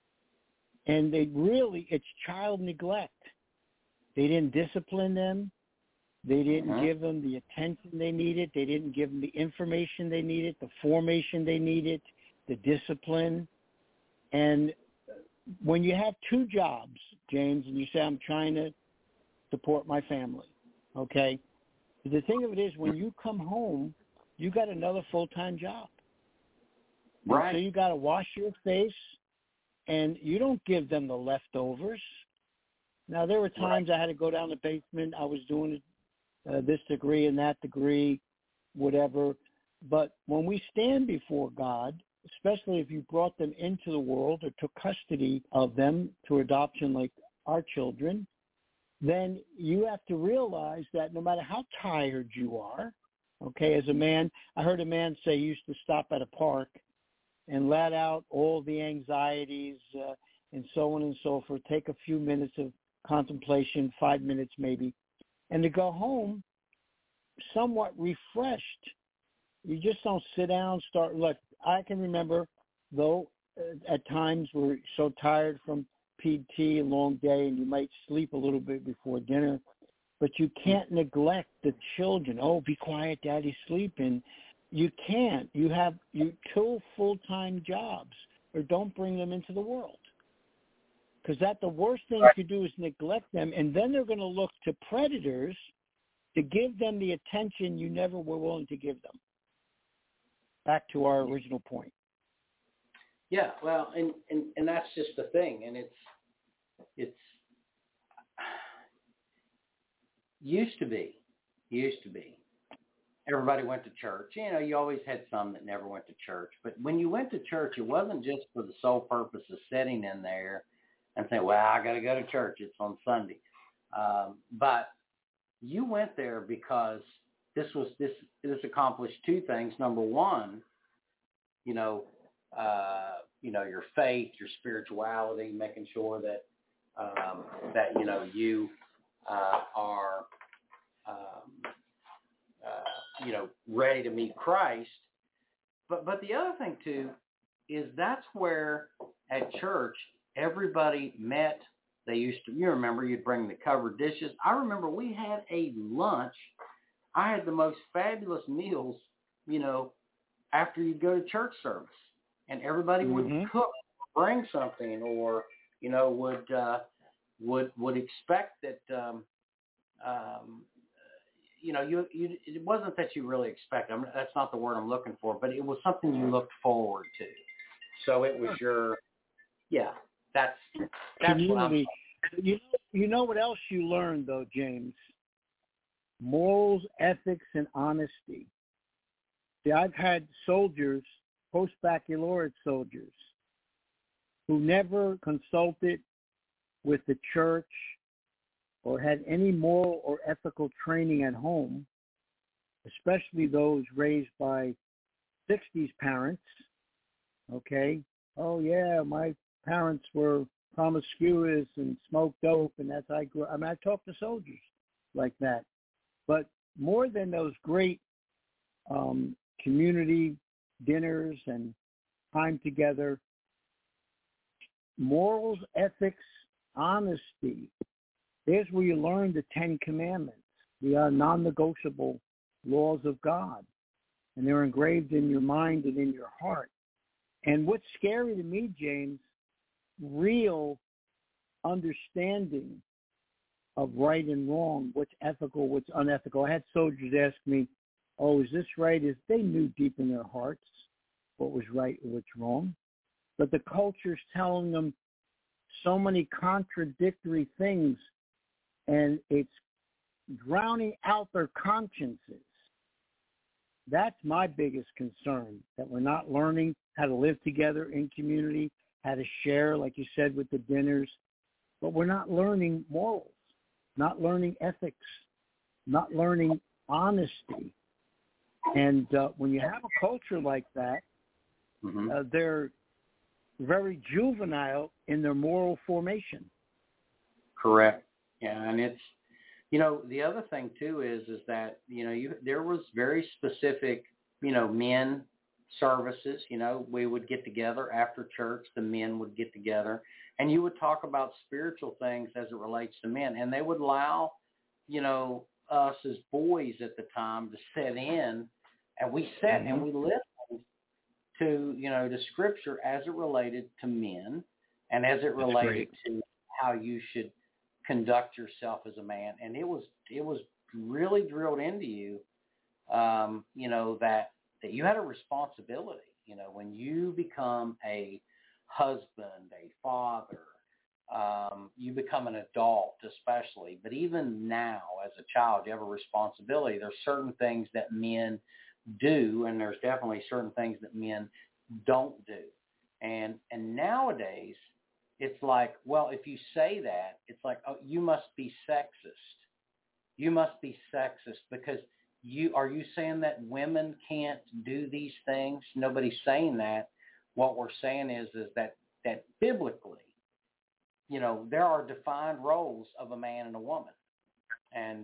D: And it's child neglect. They didn't discipline them. They didn't give them the attention they needed. They didn't give them the information they needed, the formation they needed, the discipline. And when you have two jobs, James, and you say, I'm trying to support my family, okay? The thing of it is, when you come home, you got another full-time job.
C: Right.
D: And so you got to wash your face, and you don't give them the leftovers. Now, there were times I had to go down the basement. I was doing this degree and that degree, whatever. But when we stand before God, especially if you brought them into the world or took custody of them through adoption like our children, then you have to realize that no matter how tired you are, okay, as a man, I heard a man say he used to stop at a park and let out all the anxieties and so on and so forth, take a few minutes of contemplation, 5 minutes maybe, and to go home somewhat refreshed. You just don't sit down, look, I can remember, though, at times we're so tired from PT, a long day, and you might sleep a little bit before dinner, but you can't neglect the children. Oh, be quiet, Daddy's sleeping. You can't. You have two full-time jobs, or don't bring them into the world. Because the worst thing you do is neglect them, and then they're going to look to predators to give them the attention you never were willing to give them. Back to our original point.
C: Yeah, well, and that's just the thing, and it's used to be. Everybody went to church. You always had some that never went to church. But when you went to church, it wasn't just for the sole purpose of sitting in there and saying, well, I got to go to church. It's on Sunday. But you went there because this accomplished two things. Number one, your faith, your spirituality, making sure that you are ready to meet Christ. But the other thing too is that's where at church everybody met. They used to, you remember, you'd bring the covered dishes. I remember we had a lunch. I had the most fabulous meals, after you'd go to church service, and everybody would cook, bring something, or would expect that. It wasn't that you really expect. That's not the word I'm looking for, but it was something you looked forward to. So it was that's
D: community. You know what else you learned though, James? Morals, ethics, and honesty. See, I've had soldiers, post-baccalaureate soldiers, who never consulted with the church or had any moral or ethical training at home, especially those raised by 60s parents, Okay. Oh yeah, my parents were promiscuous and smoked dope, and that's how I grew. I mean, I talk to soldiers like that. But more than those great community dinners and time together, morals, ethics, honesty. There's where you learn the Ten Commandments, the non-negotiable laws of God, and they're engraved in your mind and in your heart. And what's scary to me, James, real understanding of right and wrong, what's ethical, what's unethical. I had soldiers ask me, oh, is this right? They knew deep in their hearts what was right and what's wrong. But the culture's telling them so many contradictory things, and it's drowning out their consciences. That's my biggest concern, that we're not learning how to live together in community, how to share, like you said, with the dinners, but we're not learning morals, not learning ethics, not learning honesty. And when you have a culture like that, they're very juvenile in their moral formation.
C: Correct. Yeah, and it's, the other thing too is that, there was very specific, men services. We would get together after church, the men would get together, and you would talk about spiritual things as it relates to men, and they would allow, us as boys at the time to sit in, and we sat and we listened to, to Scripture as it related to men and as it related to how you should conduct yourself as a man. And it was really drilled into you, that you had a responsibility, when you become a husband, a father, you become an adult especially, but even now as a child, you have a responsibility. There's certain things that men do, and there's definitely certain things that men don't do. And nowadays, it's like, well, if you say that, it's like, oh, you must be sexist. You must be sexist because are you saying that women can't do these things? Nobody's saying that. What we're saying is that biblically, there are defined roles of a man and a woman. And,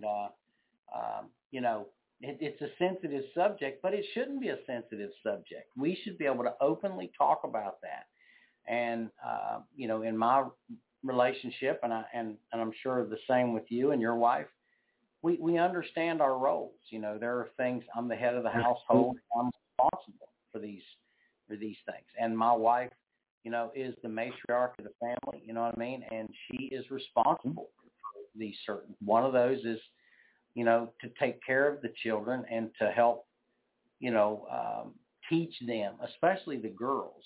C: it's a sensitive subject, but it shouldn't be a sensitive subject. We should be able to openly talk about that. And, in my relationship, and I'm sure the same with you and your wife, we understand our roles. There are things, I'm the head of the household. I'm responsible for these things. And my wife, is the matriarch of the family, you know what I mean? And she is responsible for these certain, one of those is, to take care of the children and to help, teach them, especially the girls,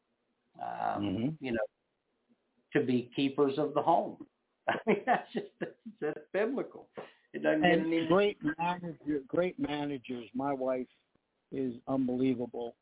C: to be keepers of the home. I mean, that's biblical. It doesn't get any
D: great managers. My wife is unbelievable,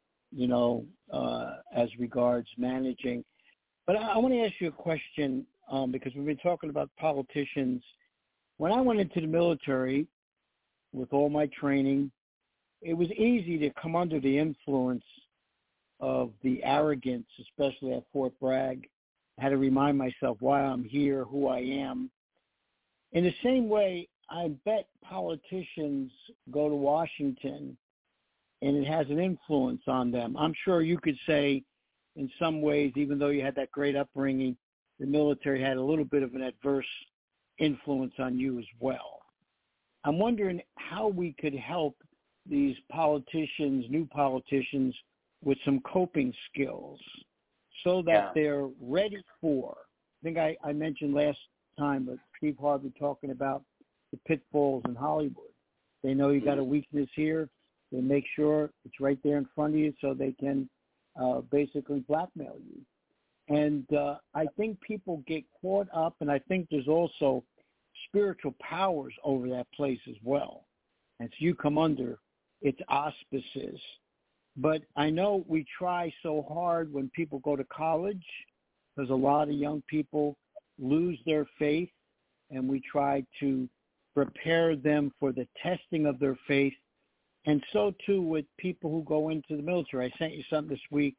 D: as regards managing. But I want to ask you a question because we've been talking about politicians. When I went into the military with all my training, it was easy to come under the influence of the arrogance, especially at Fort Bragg. I had to remind myself why I'm here, who I am. In the same way, I bet politicians go to Washington and it has an influence on them. I'm sure you could say in some ways, even though you had that great upbringing, the military had a little bit of an adverse influence on you as well. I'm wondering how we could help these politicians, new politicians, with some coping skills so that they're ready for, I think I mentioned last time, but Steve Harvey talking about the pitfalls in Hollywood. They know you got a weakness here. They make sure it's right there in front of you so they can basically blackmail you. And I think people get caught up, and I think there's also spiritual powers over that place as well. And so you come under its auspices. But I know we try so hard when people go to college, because a lot of young people lose their faith, and we try to prepare them for the testing of their faith. And so, too, with people who go into the military. I sent you something this week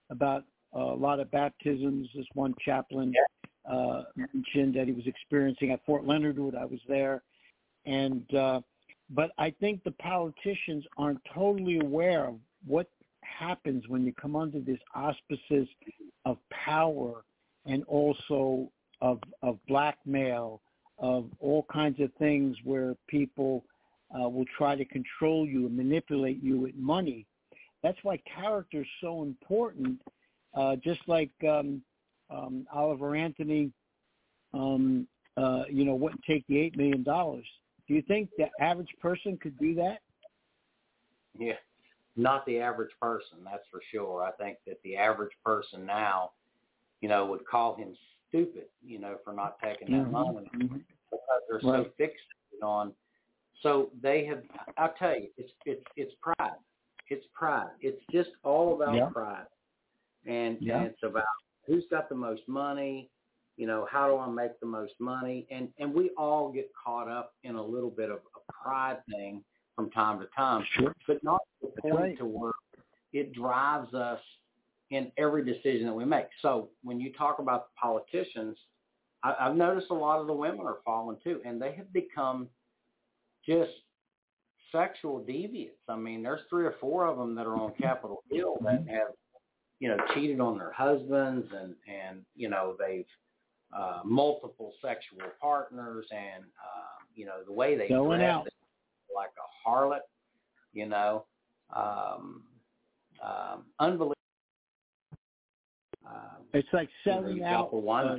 D: about a lot of baptisms. This one chaplain mentioned that he was experiencing at Fort Leonard Wood. I was there. And but I think the politicians aren't totally aware of what happens when you come under this auspices of power and also of blackmail, of all kinds of things where people will try to control you and manipulate you with money. That's why character is so important. Just like Oliver Anthony, wouldn't take the $8 million. Do you think the average person could do that?
C: Yeah, not the average person, that's for sure. I think that the average person now, would call him stupid, for not taking that money because they're so fixated on. So they have. I'll tell you, it's pride. It's pride. It's just all about pride, and it's about who's got the most money. How do I make the most money? And we all get caught up in a little bit of a pride thing from time to time, but not to the point to where it drives us in every decision that we make. So when you talk about the politicians, I've noticed a lot of the women are falling too, and they have become just sexual deviants. I mean, there's 3 or 4 of them that are on Capitol Hill that have, cheated on their husbands and they've multiple sexual partners and, the way they dress like a harlot, unbelievable.
D: It's like selling out.
C: But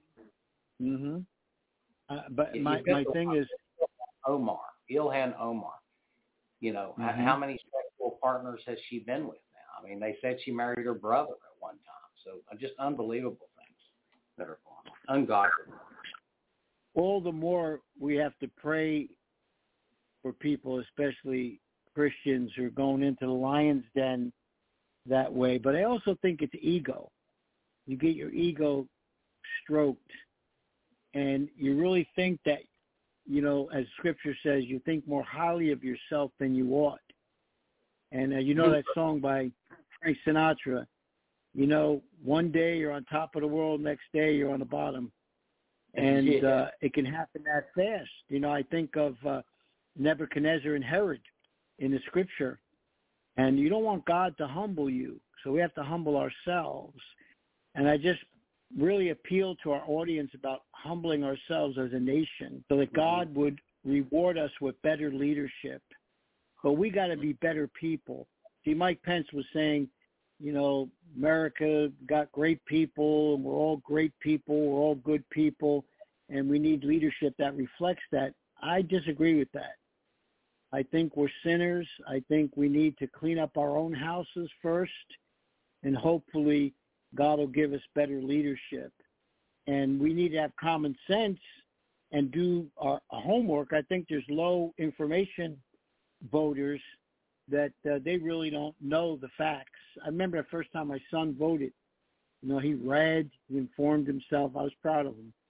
D: my thing is
C: Ilhan Omar. How many sexual partners has she been with now? I mean, they said she married her brother at one time. So just unbelievable things that are going on. Ungodly.
D: All the more we have to pray for people, especially Christians who are going into the lion's den that way. But I also think it's ego. You get your ego stroked, and you really think that, as Scripture says, you think more highly of yourself than you ought. And that song by Frank Sinatra, one day you're on top of the world, next day you're on the bottom. And it can happen that fast. I think of Nebuchadnezzar and Herod in the Scripture. And you don't want God to humble you, so we have to humble ourselves. And I just really appeal to our audience about humbling ourselves as a nation so that God would reward us with better leadership. But we got to be better people. See, Mike Pence was saying, America got great people, and we're all great people, we're all good people, and we need leadership that reflects that. I disagree with that. I think we're sinners. I think we need to clean up our own houses first, and hopefully God will give us better leadership. And we need to have common sense and do our homework. I think there's low information voters that they really don't know the facts. I remember the first time my son voted. He read, he informed himself. I was proud of him.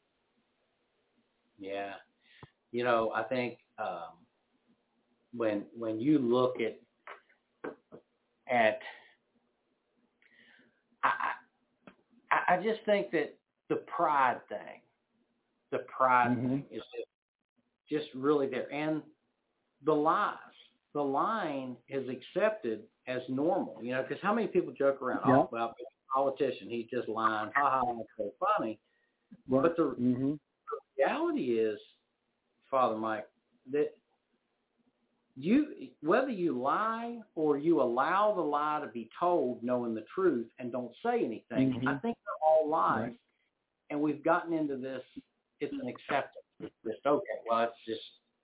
C: Yeah. I think when you look at I just think that the pride thing is just really there. And the lies. The lying is accepted as normal, because how many people joke around, oh, well, he's a politician, he's just lying, ha ha, it's so funny. Right. But the reality is, Father Mike, that whether you lie or you allow the lie to be told, knowing the truth, and don't say anything, I think they're all lies. Right. And we've gotten into this, it's an acceptance. It's just, okay, well, it's just,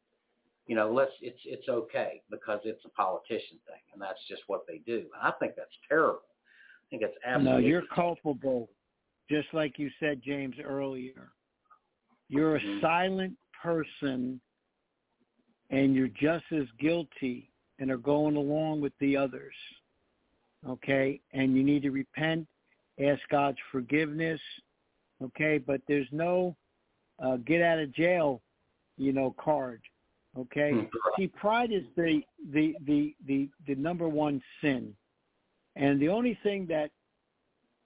C: it's okay because it's a politician thing, and that's just what they do. And I think that's terrible. I think it's absolutely.
D: No, you're culpable, just like you said, James, earlier. You're a silent person, and you're just as guilty and are going along with the others, okay? And you need to repent, ask God's forgiveness, okay? But there's no get out of jail, card. Okay. See, pride is the number one sin, and the only thing that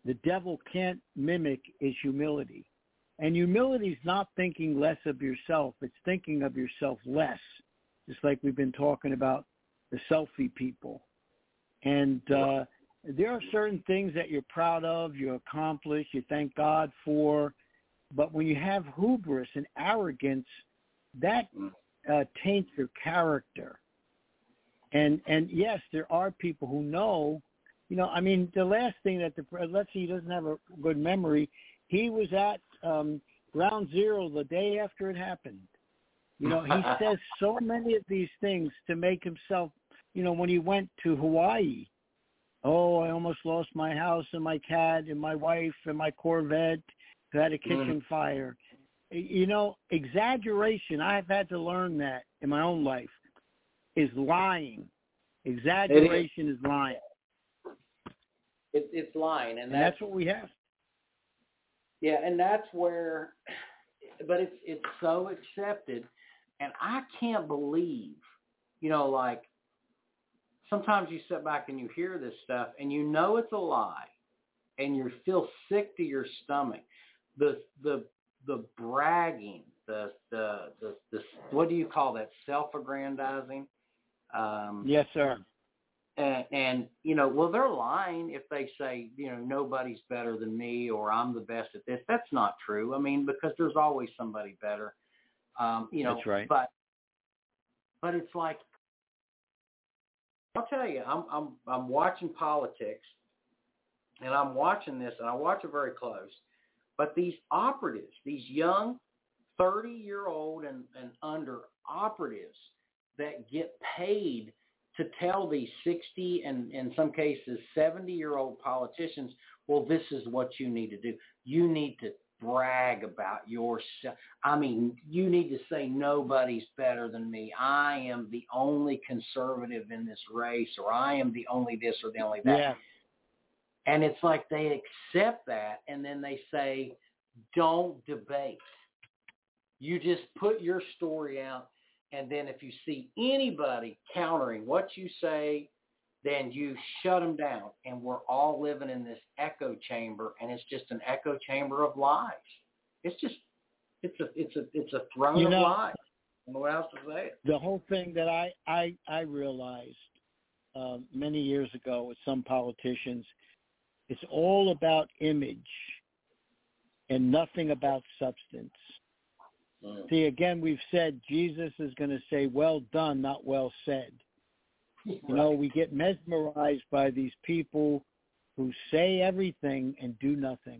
D: the devil can't mimic is humility. And humility is not thinking less of yourself. It's thinking of yourself less, just like we've been talking about the selfie people. And there are certain things that you're proud of, you accomplish, you thank God for. But when you have hubris and arrogance, that taints your character. And yes, there are people who know, I mean, the last thing that let's say he doesn't have a good memory, he was at ground zero the day after it happened. He says so many of these things to make himself, when he went to Hawaii, oh, I almost lost my house and my cat and my wife and my Corvette who had a kitchen fire. Exaggeration, I've had to learn that in my own life, is lying. Exaggeration is lying.
C: It's lying. And
D: that's what we have.
C: Yeah, and that's where, but it's so accepted. And I can't believe, like, sometimes you sit back and you hear this stuff and it's a lie and you feel sick to your stomach. The bragging, the what do you call that? Self-aggrandizing.
D: Yes, sir.
C: And well, they're lying if they say, nobody's better than me or I'm the best at this. That's not true. I mean, because there's always somebody better.
D: That's right.
C: But it's like, I'll tell you, I'm watching politics, and I'm watching this, and I watch it very close. But these operatives, these young 30-year-old and under operatives that get paid to tell these 60 and in some cases 70-year-old politicians, well, this is what you need to do. You need to brag about yourself. I mean, you need to say nobody's better than me. I am the only conservative in this race, or I am the only this or the only that.
D: Yeah.
C: And it's like they accept that, and then they say, don't debate. You just put your story out, and then if you see anybody countering what you say, then you shut them down. And we're all living in this echo chamber, and it's just an echo chamber of lies. It's a throne of lies. I don't know what else to say.
D: The whole thing that I realized many years ago with some politicians, it's all about image and nothing about substance. See, again, we've said Jesus is going to say, well done, not well said.
C: Right.
D: We get mesmerized by these people who say everything and do nothing.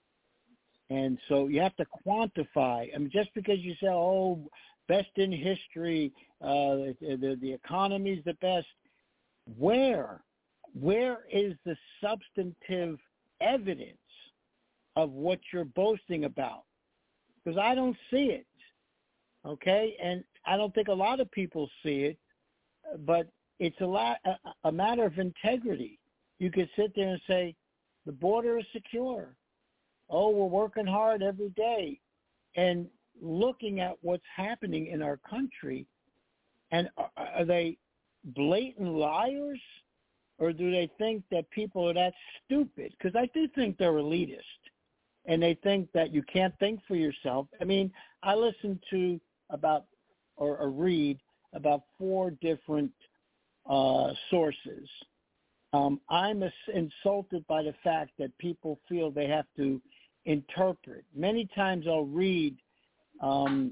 D: And so you have to quantify. I mean, just because you say, oh, best in history, the economy's the best, where is the substantive evidence of what you're boasting about? Because I don't see it, okay? And I don't think a lot of people see it, but it's a matter of integrity. You could sit there and say, the border is secure. Oh, we're working hard every day. And looking at what's happening in our country, and are they blatant liars? Or do they think that people are that stupid? Because I do think they're elitist. And they think that you can't think for yourself. I mean, I listen to or read about 4 different sources. I'm insulted by the fact that people feel they have to interpret. Many times I'll read, an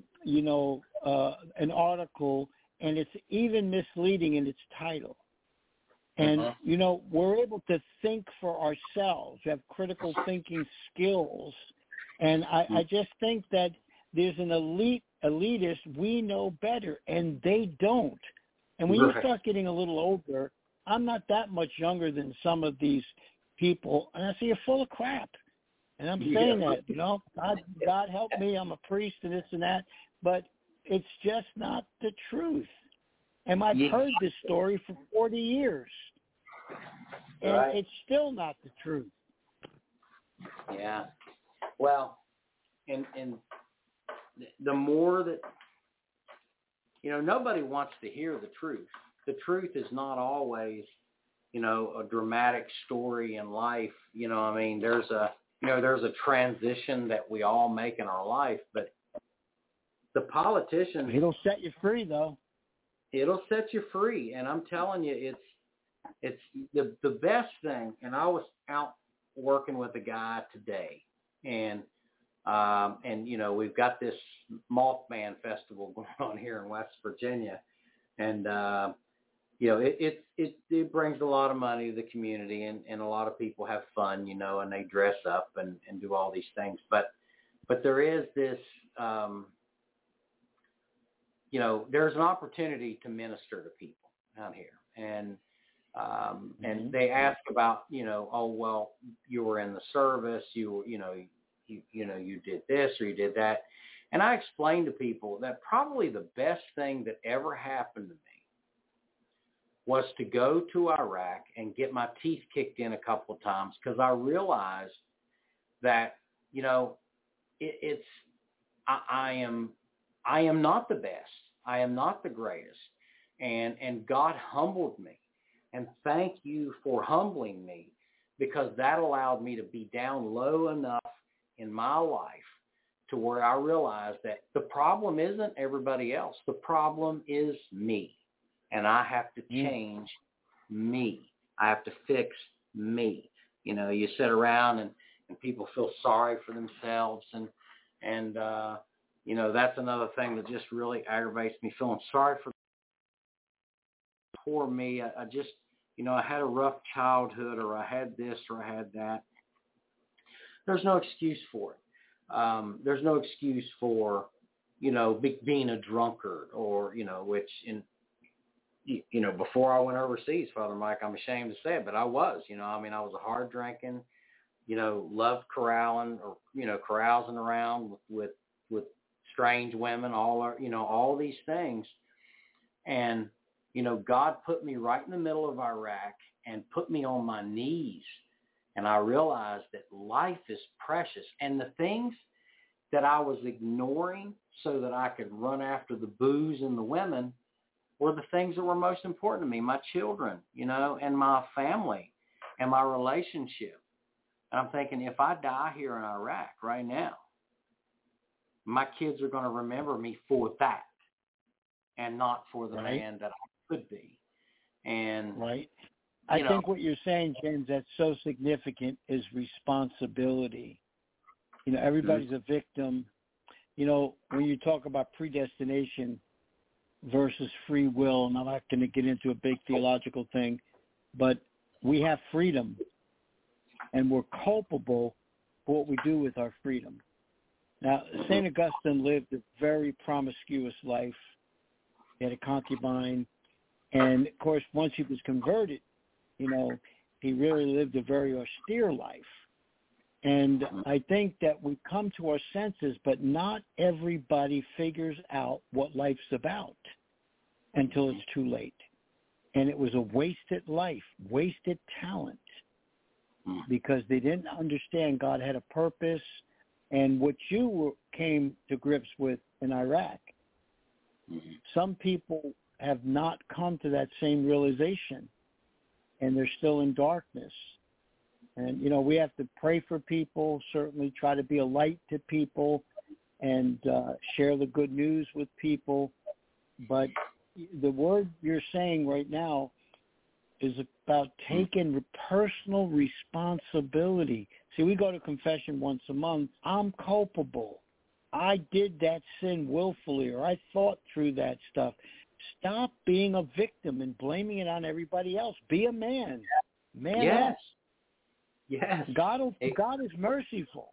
D: article, and it's even misleading in its title. And, we're able to think for ourselves, have critical thinking skills. And I just think that there's an elitist, we know better, and they don't. And when you start getting a little older, I'm not that much younger than some of these people, and I see you're full of crap. And I'm saying that, God help me, I'm a priest and this and that, but it's just not the truth. And I've heard this story for 40 years. And it's still not the truth.
C: Yeah. Well, and the more that, nobody wants to hear the truth. The truth is not always, a dramatic story in life. I mean, there's a transition that we all make in our life, but the politicians.
D: It'll set you free, though.
C: It'll set you free, and I'm telling you, it's the best thing. And I was out working with a guy today, and we've got this Mothman Festival going on here in West Virginia, and it brings a lot of money to the community, and a lot of people have fun, and they dress up and do all these things, but there is this. There's an opportunity to minister to people out here, and they ask about, oh, well, you were in the service, you did this or you did that. And I explain to people that probably the best thing that ever happened to me was to go to Iraq and get my teeth kicked in a couple of times, because I realized that, I am not the best. I am not the greatest. And God humbled me. And thank you for humbling me, because that allowed me to be down low enough in my life to where I realized that the problem isn't everybody else. The problem is me. And I have to change me. I have to fix me. You sit around and people feel sorry for themselves, and that's another thing that just really aggravates me, feeling sorry for poor me. I just, I had a rough childhood, or I had this, or I had that. There's no excuse for it. There's no excuse for, being a drunkard, or, which before I went overseas, Father Mike, I'm ashamed to say it, but I was, I was a hard drinking, loved carousing around with strange women, all these things. And, God put me right in the middle of Iraq and put me on my knees. And I realized that life is precious. And the things that I was ignoring so that I could run after the booze and the women were the things that were most important to me, my children, and my family and my relationship. And I'm thinking, if I die here in Iraq right now, my kids are going to remember me for that, and not for the man that I could be. And
D: I think what you're saying, James, that's so significant is responsibility. Everybody's a victim. When you talk about predestination versus free will, and I'm not going to get into a big theological thing, but we have freedom, and we're culpable for what we do with our freedom. Now, St. Augustine lived a very promiscuous life. He had a concubine. And, of course, once he was converted, he really lived a very austere life. And I think that we come to our senses, but not everybody figures out what life's about until it's too late. And it was a wasted life, wasted talent, because they didn't understand God had a purpose. And what you came to grips with in Iraq, some people have not come to that same realization, and they're still in darkness. And, we have to pray for people, certainly try to be a light to people, and share the good news with people. But the word you're saying right now is about taking personal responsibility. See, we go to confession once a month. I'm culpable. I did that sin willfully, or I thought through that stuff. Stop being a victim and blaming it on everybody else. Be a man. Man up.
C: Yes.
D: God is merciful.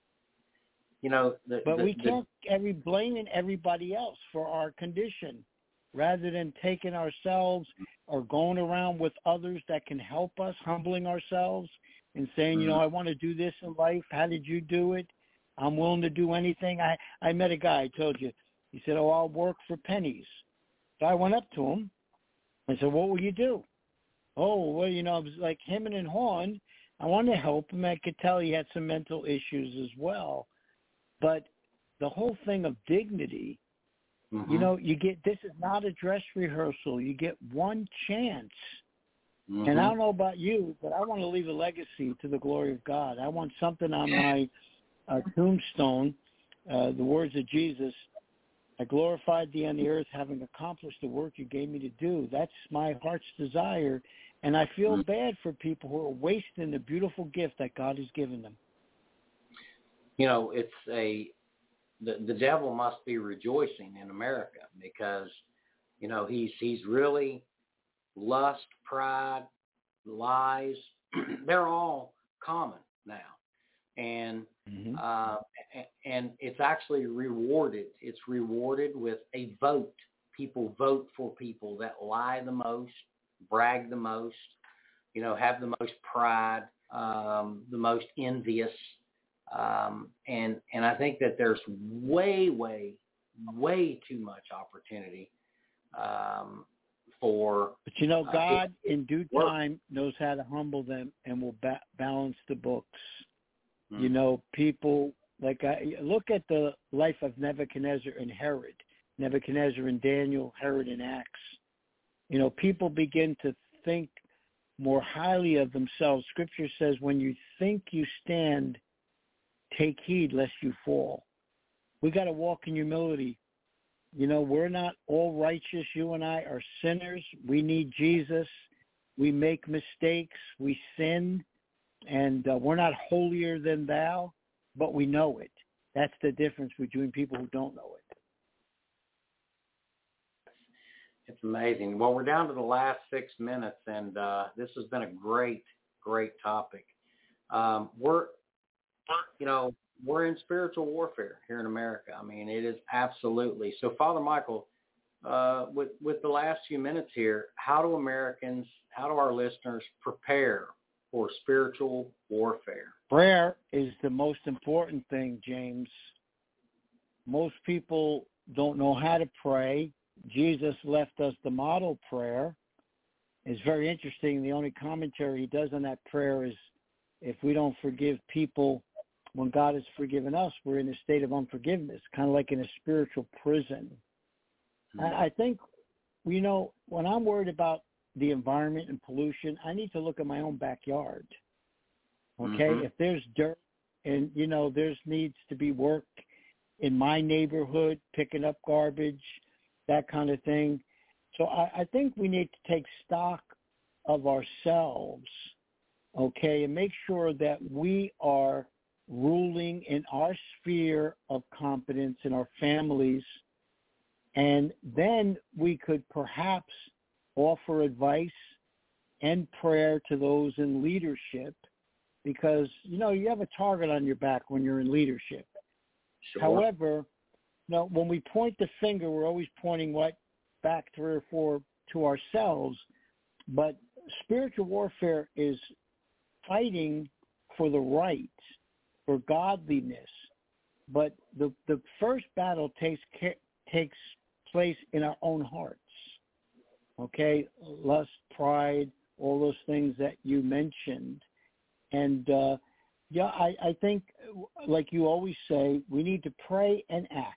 D: But we can't be blaming everybody else for our condition, rather than taking ourselves or going around with others that can help us, humbling ourselves and saying, I want to do this in life. How did you do it? I'm willing to do anything. I met a guy, I told you. He said, I'll work for pennies. So I went up to him. I said, what will you do? Oh, well, it was like him and Horn. I wanted to help him. I could tell he had some mental issues as well. But the whole thing of dignity, you get, this is not a dress rehearsal. You get one chance
C: Mm-hmm.
D: And I don't know about you, but I want to leave a legacy to the glory of God. I want something on my tombstone, the words of Jesus, I glorified thee on the earth, having accomplished the work you gave me to do. That's my heart's desire. And I feel bad for people who are wasting the beautiful gift that God has given them.
C: You know, it's the devil must be rejoicing in America because, you know, he's really lust, pride, lies. They're all common now. And and it's actually rewarded. It's rewarded with a vote. People vote for people that lie the most, brag the most, you know, have the most pride, the most envious. And I think that there's way too much opportunity for.
D: But you know, God in due time knows how to humble them and will balance the books. You know, people like look at the life of Nebuchadnezzar and Herod, Nebuchadnezzar and Daniel, Herod and Acts. You know, people begin to think more highly of themselves. Scripture says, when you think you stand, take heed lest you fall. We got to walk in humility. You know, we're not all righteous. You and I are sinners. We need Jesus. We make mistakes. We sin. And we're not holier than thou, but we know it. That's the difference between people who don't know it.
C: It's amazing. Well, we're down to the last 6 minutes, and this has been a great topic. We're in spiritual warfare here in America. I mean, it is absolutely. So, Father Michael, with the last few minutes here, how do our listeners prepare for spiritual warfare?
D: Prayer is the most important thing, James. Most people don't know how to pray. Jesus left us the model prayer. It's very interesting. The only commentary he does on that prayer is if we don't forgive people when God has forgiven us, we're in a state of unforgiveness, kind of like in a spiritual prison. I think, you know, when I'm worried about the environment and pollution, I need to look at my own backyard. Okay? If there's dirt and, you know, there's needs to be work in my neighborhood, picking up garbage, that kind of thing. So I think we need to take stock of ourselves, okay, and make sure that we are ruling in our sphere of competence in our families, and then we could perhaps offer advice and prayer to those in leadership, because, you know, you have a target on your back when you're in leadership.
C: Sure.
D: However, you know, when we point the finger, we're always pointing back 3 or 4 to ourselves, but spiritual warfare is fighting for the right, for godliness. But the first battle takes place in our own hearts. Okay, lust, pride, all those things that you mentioned. And, I think, like you always say, we need to pray and act.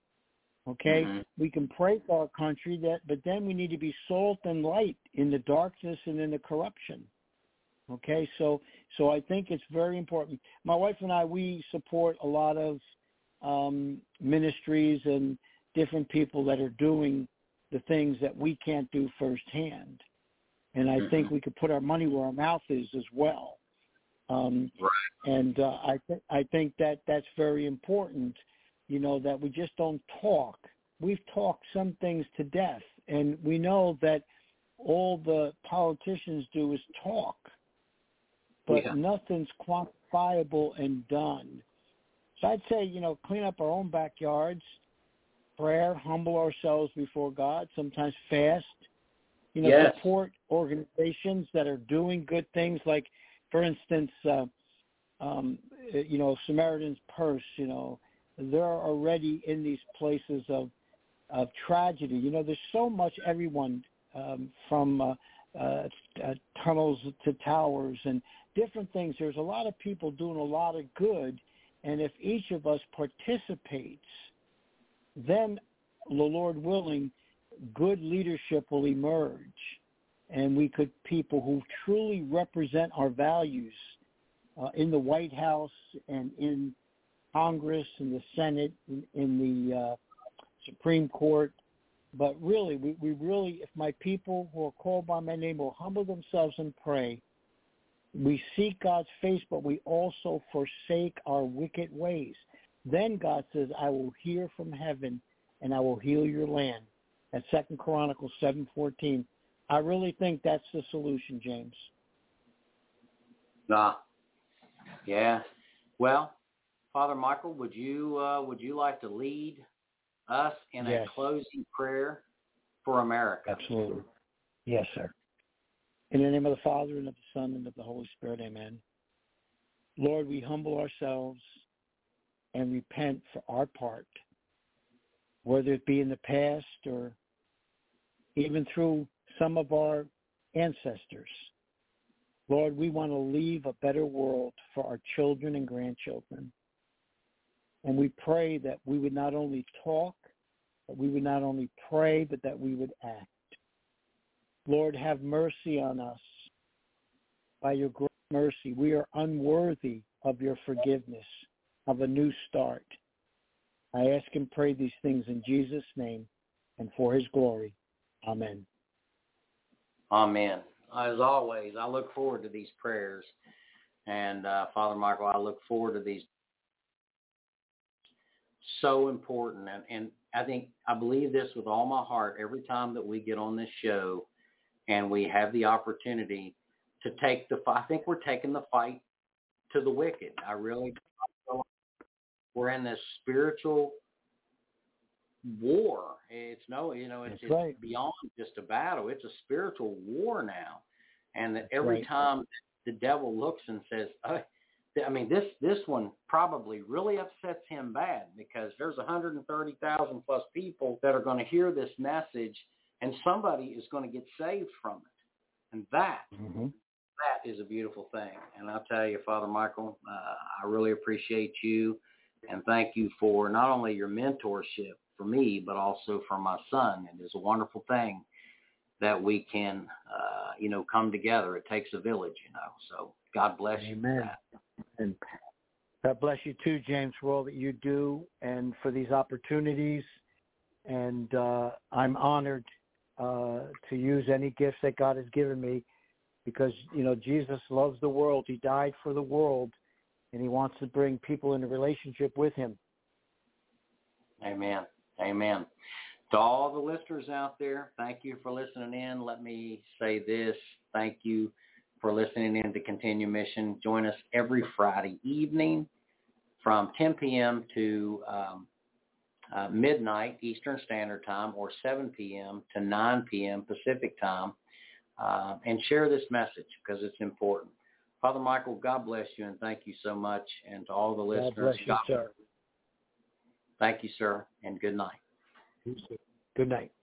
D: Okay, we can pray for our country, but then we need to be salt and light in the darkness and in the corruption. Okay, so I think it's very important. My wife and I, we support a lot of ministries and different people that are doing the things that we can't do firsthand. And I think we could put our money where our mouth is as well. And I think that that's very important, you know, that we just don't talk. We've talked some things to death, and we know that all the politicians do is talk, but nothing's quantifiable and done. So I'd say, you know, clean up our own backyards, prayer, humble ourselves before God, sometimes fast, you know, support organizations that are doing good things, like, for instance, you know, Samaritan's Purse, you know, they're already in these places of tragedy. You know, there's so much, everyone from tunnels to towers and different things. There's a lot of people doing a lot of good, and if each of us participates, then, the Lord willing, good leadership will emerge. and we could people who truly represent our values in the White House and in Congress, in the Senate, in the Supreme Court. But really, we really, if my people who are called by my name will humble themselves and pray, we seek God's face, but we also forsake our wicked ways. Then God says, I will hear from heaven and I will heal your land. That's 2 Chronicles 7:14. I really think that's the solution, James.
C: Yeah. Well, Father Michael, would you like to lead us in a closing prayer for America?
D: Absolutely. Yes, sir. In the name of the Father, and of the Son, and of the Holy Spirit, amen. Lord, we humble ourselves and repent for our part, whether it be in the past or even through some of our ancestors. Lord, we want to leave a better world for our children and grandchildren. And we pray that we would not only talk, that we would not only pray, but that we would act. Lord, have mercy on us. By your great mercy, we are unworthy of your forgiveness, of a new start. I ask and pray these things in Jesus' name and for his glory. Amen.
C: Amen. As always, I look forward to these prayers. And Father Michael, I look forward to these. So important. And I believe this with all my heart every time that we get on this show and we have the opportunity to take the fight. I think we're taking the fight to the wicked. I really feel like we're in this spiritual war. It's it's beyond just a battle. It's a spiritual war now. And that every time the devil looks and says, this one probably really upsets him bad, because there's 130,000 plus people that are going to hear this message, and somebody is going to get saved from it. And that is a beautiful thing. And I'll tell you, Father Michael, I really appreciate you, and thank you for not only your mentorship for me, but also for my son. It is a wonderful thing that we can, come together. It takes a village, So God bless you for that.
D: And God bless you too, James, for all that you do and for these opportunities. And I'm honored to use any gifts that God has given me, because, Jesus loves the world. He died for the world, and he wants to bring people in a relationship with him.
C: Amen. Amen. To all the listeners out there, thank you for listening in. Let me say this. Thank you for listening in to Continue Mission. Join us every Friday evening from 10 p.m. to midnight Eastern Standard Time, or 7 p.m. to 9 p.m. Pacific Time, and share this message, because it's important. Father Michael, God bless you, and thank you so much. And to all the listeners,
D: God bless you, sir.
C: Thank you, sir, and good night.
D: Good night.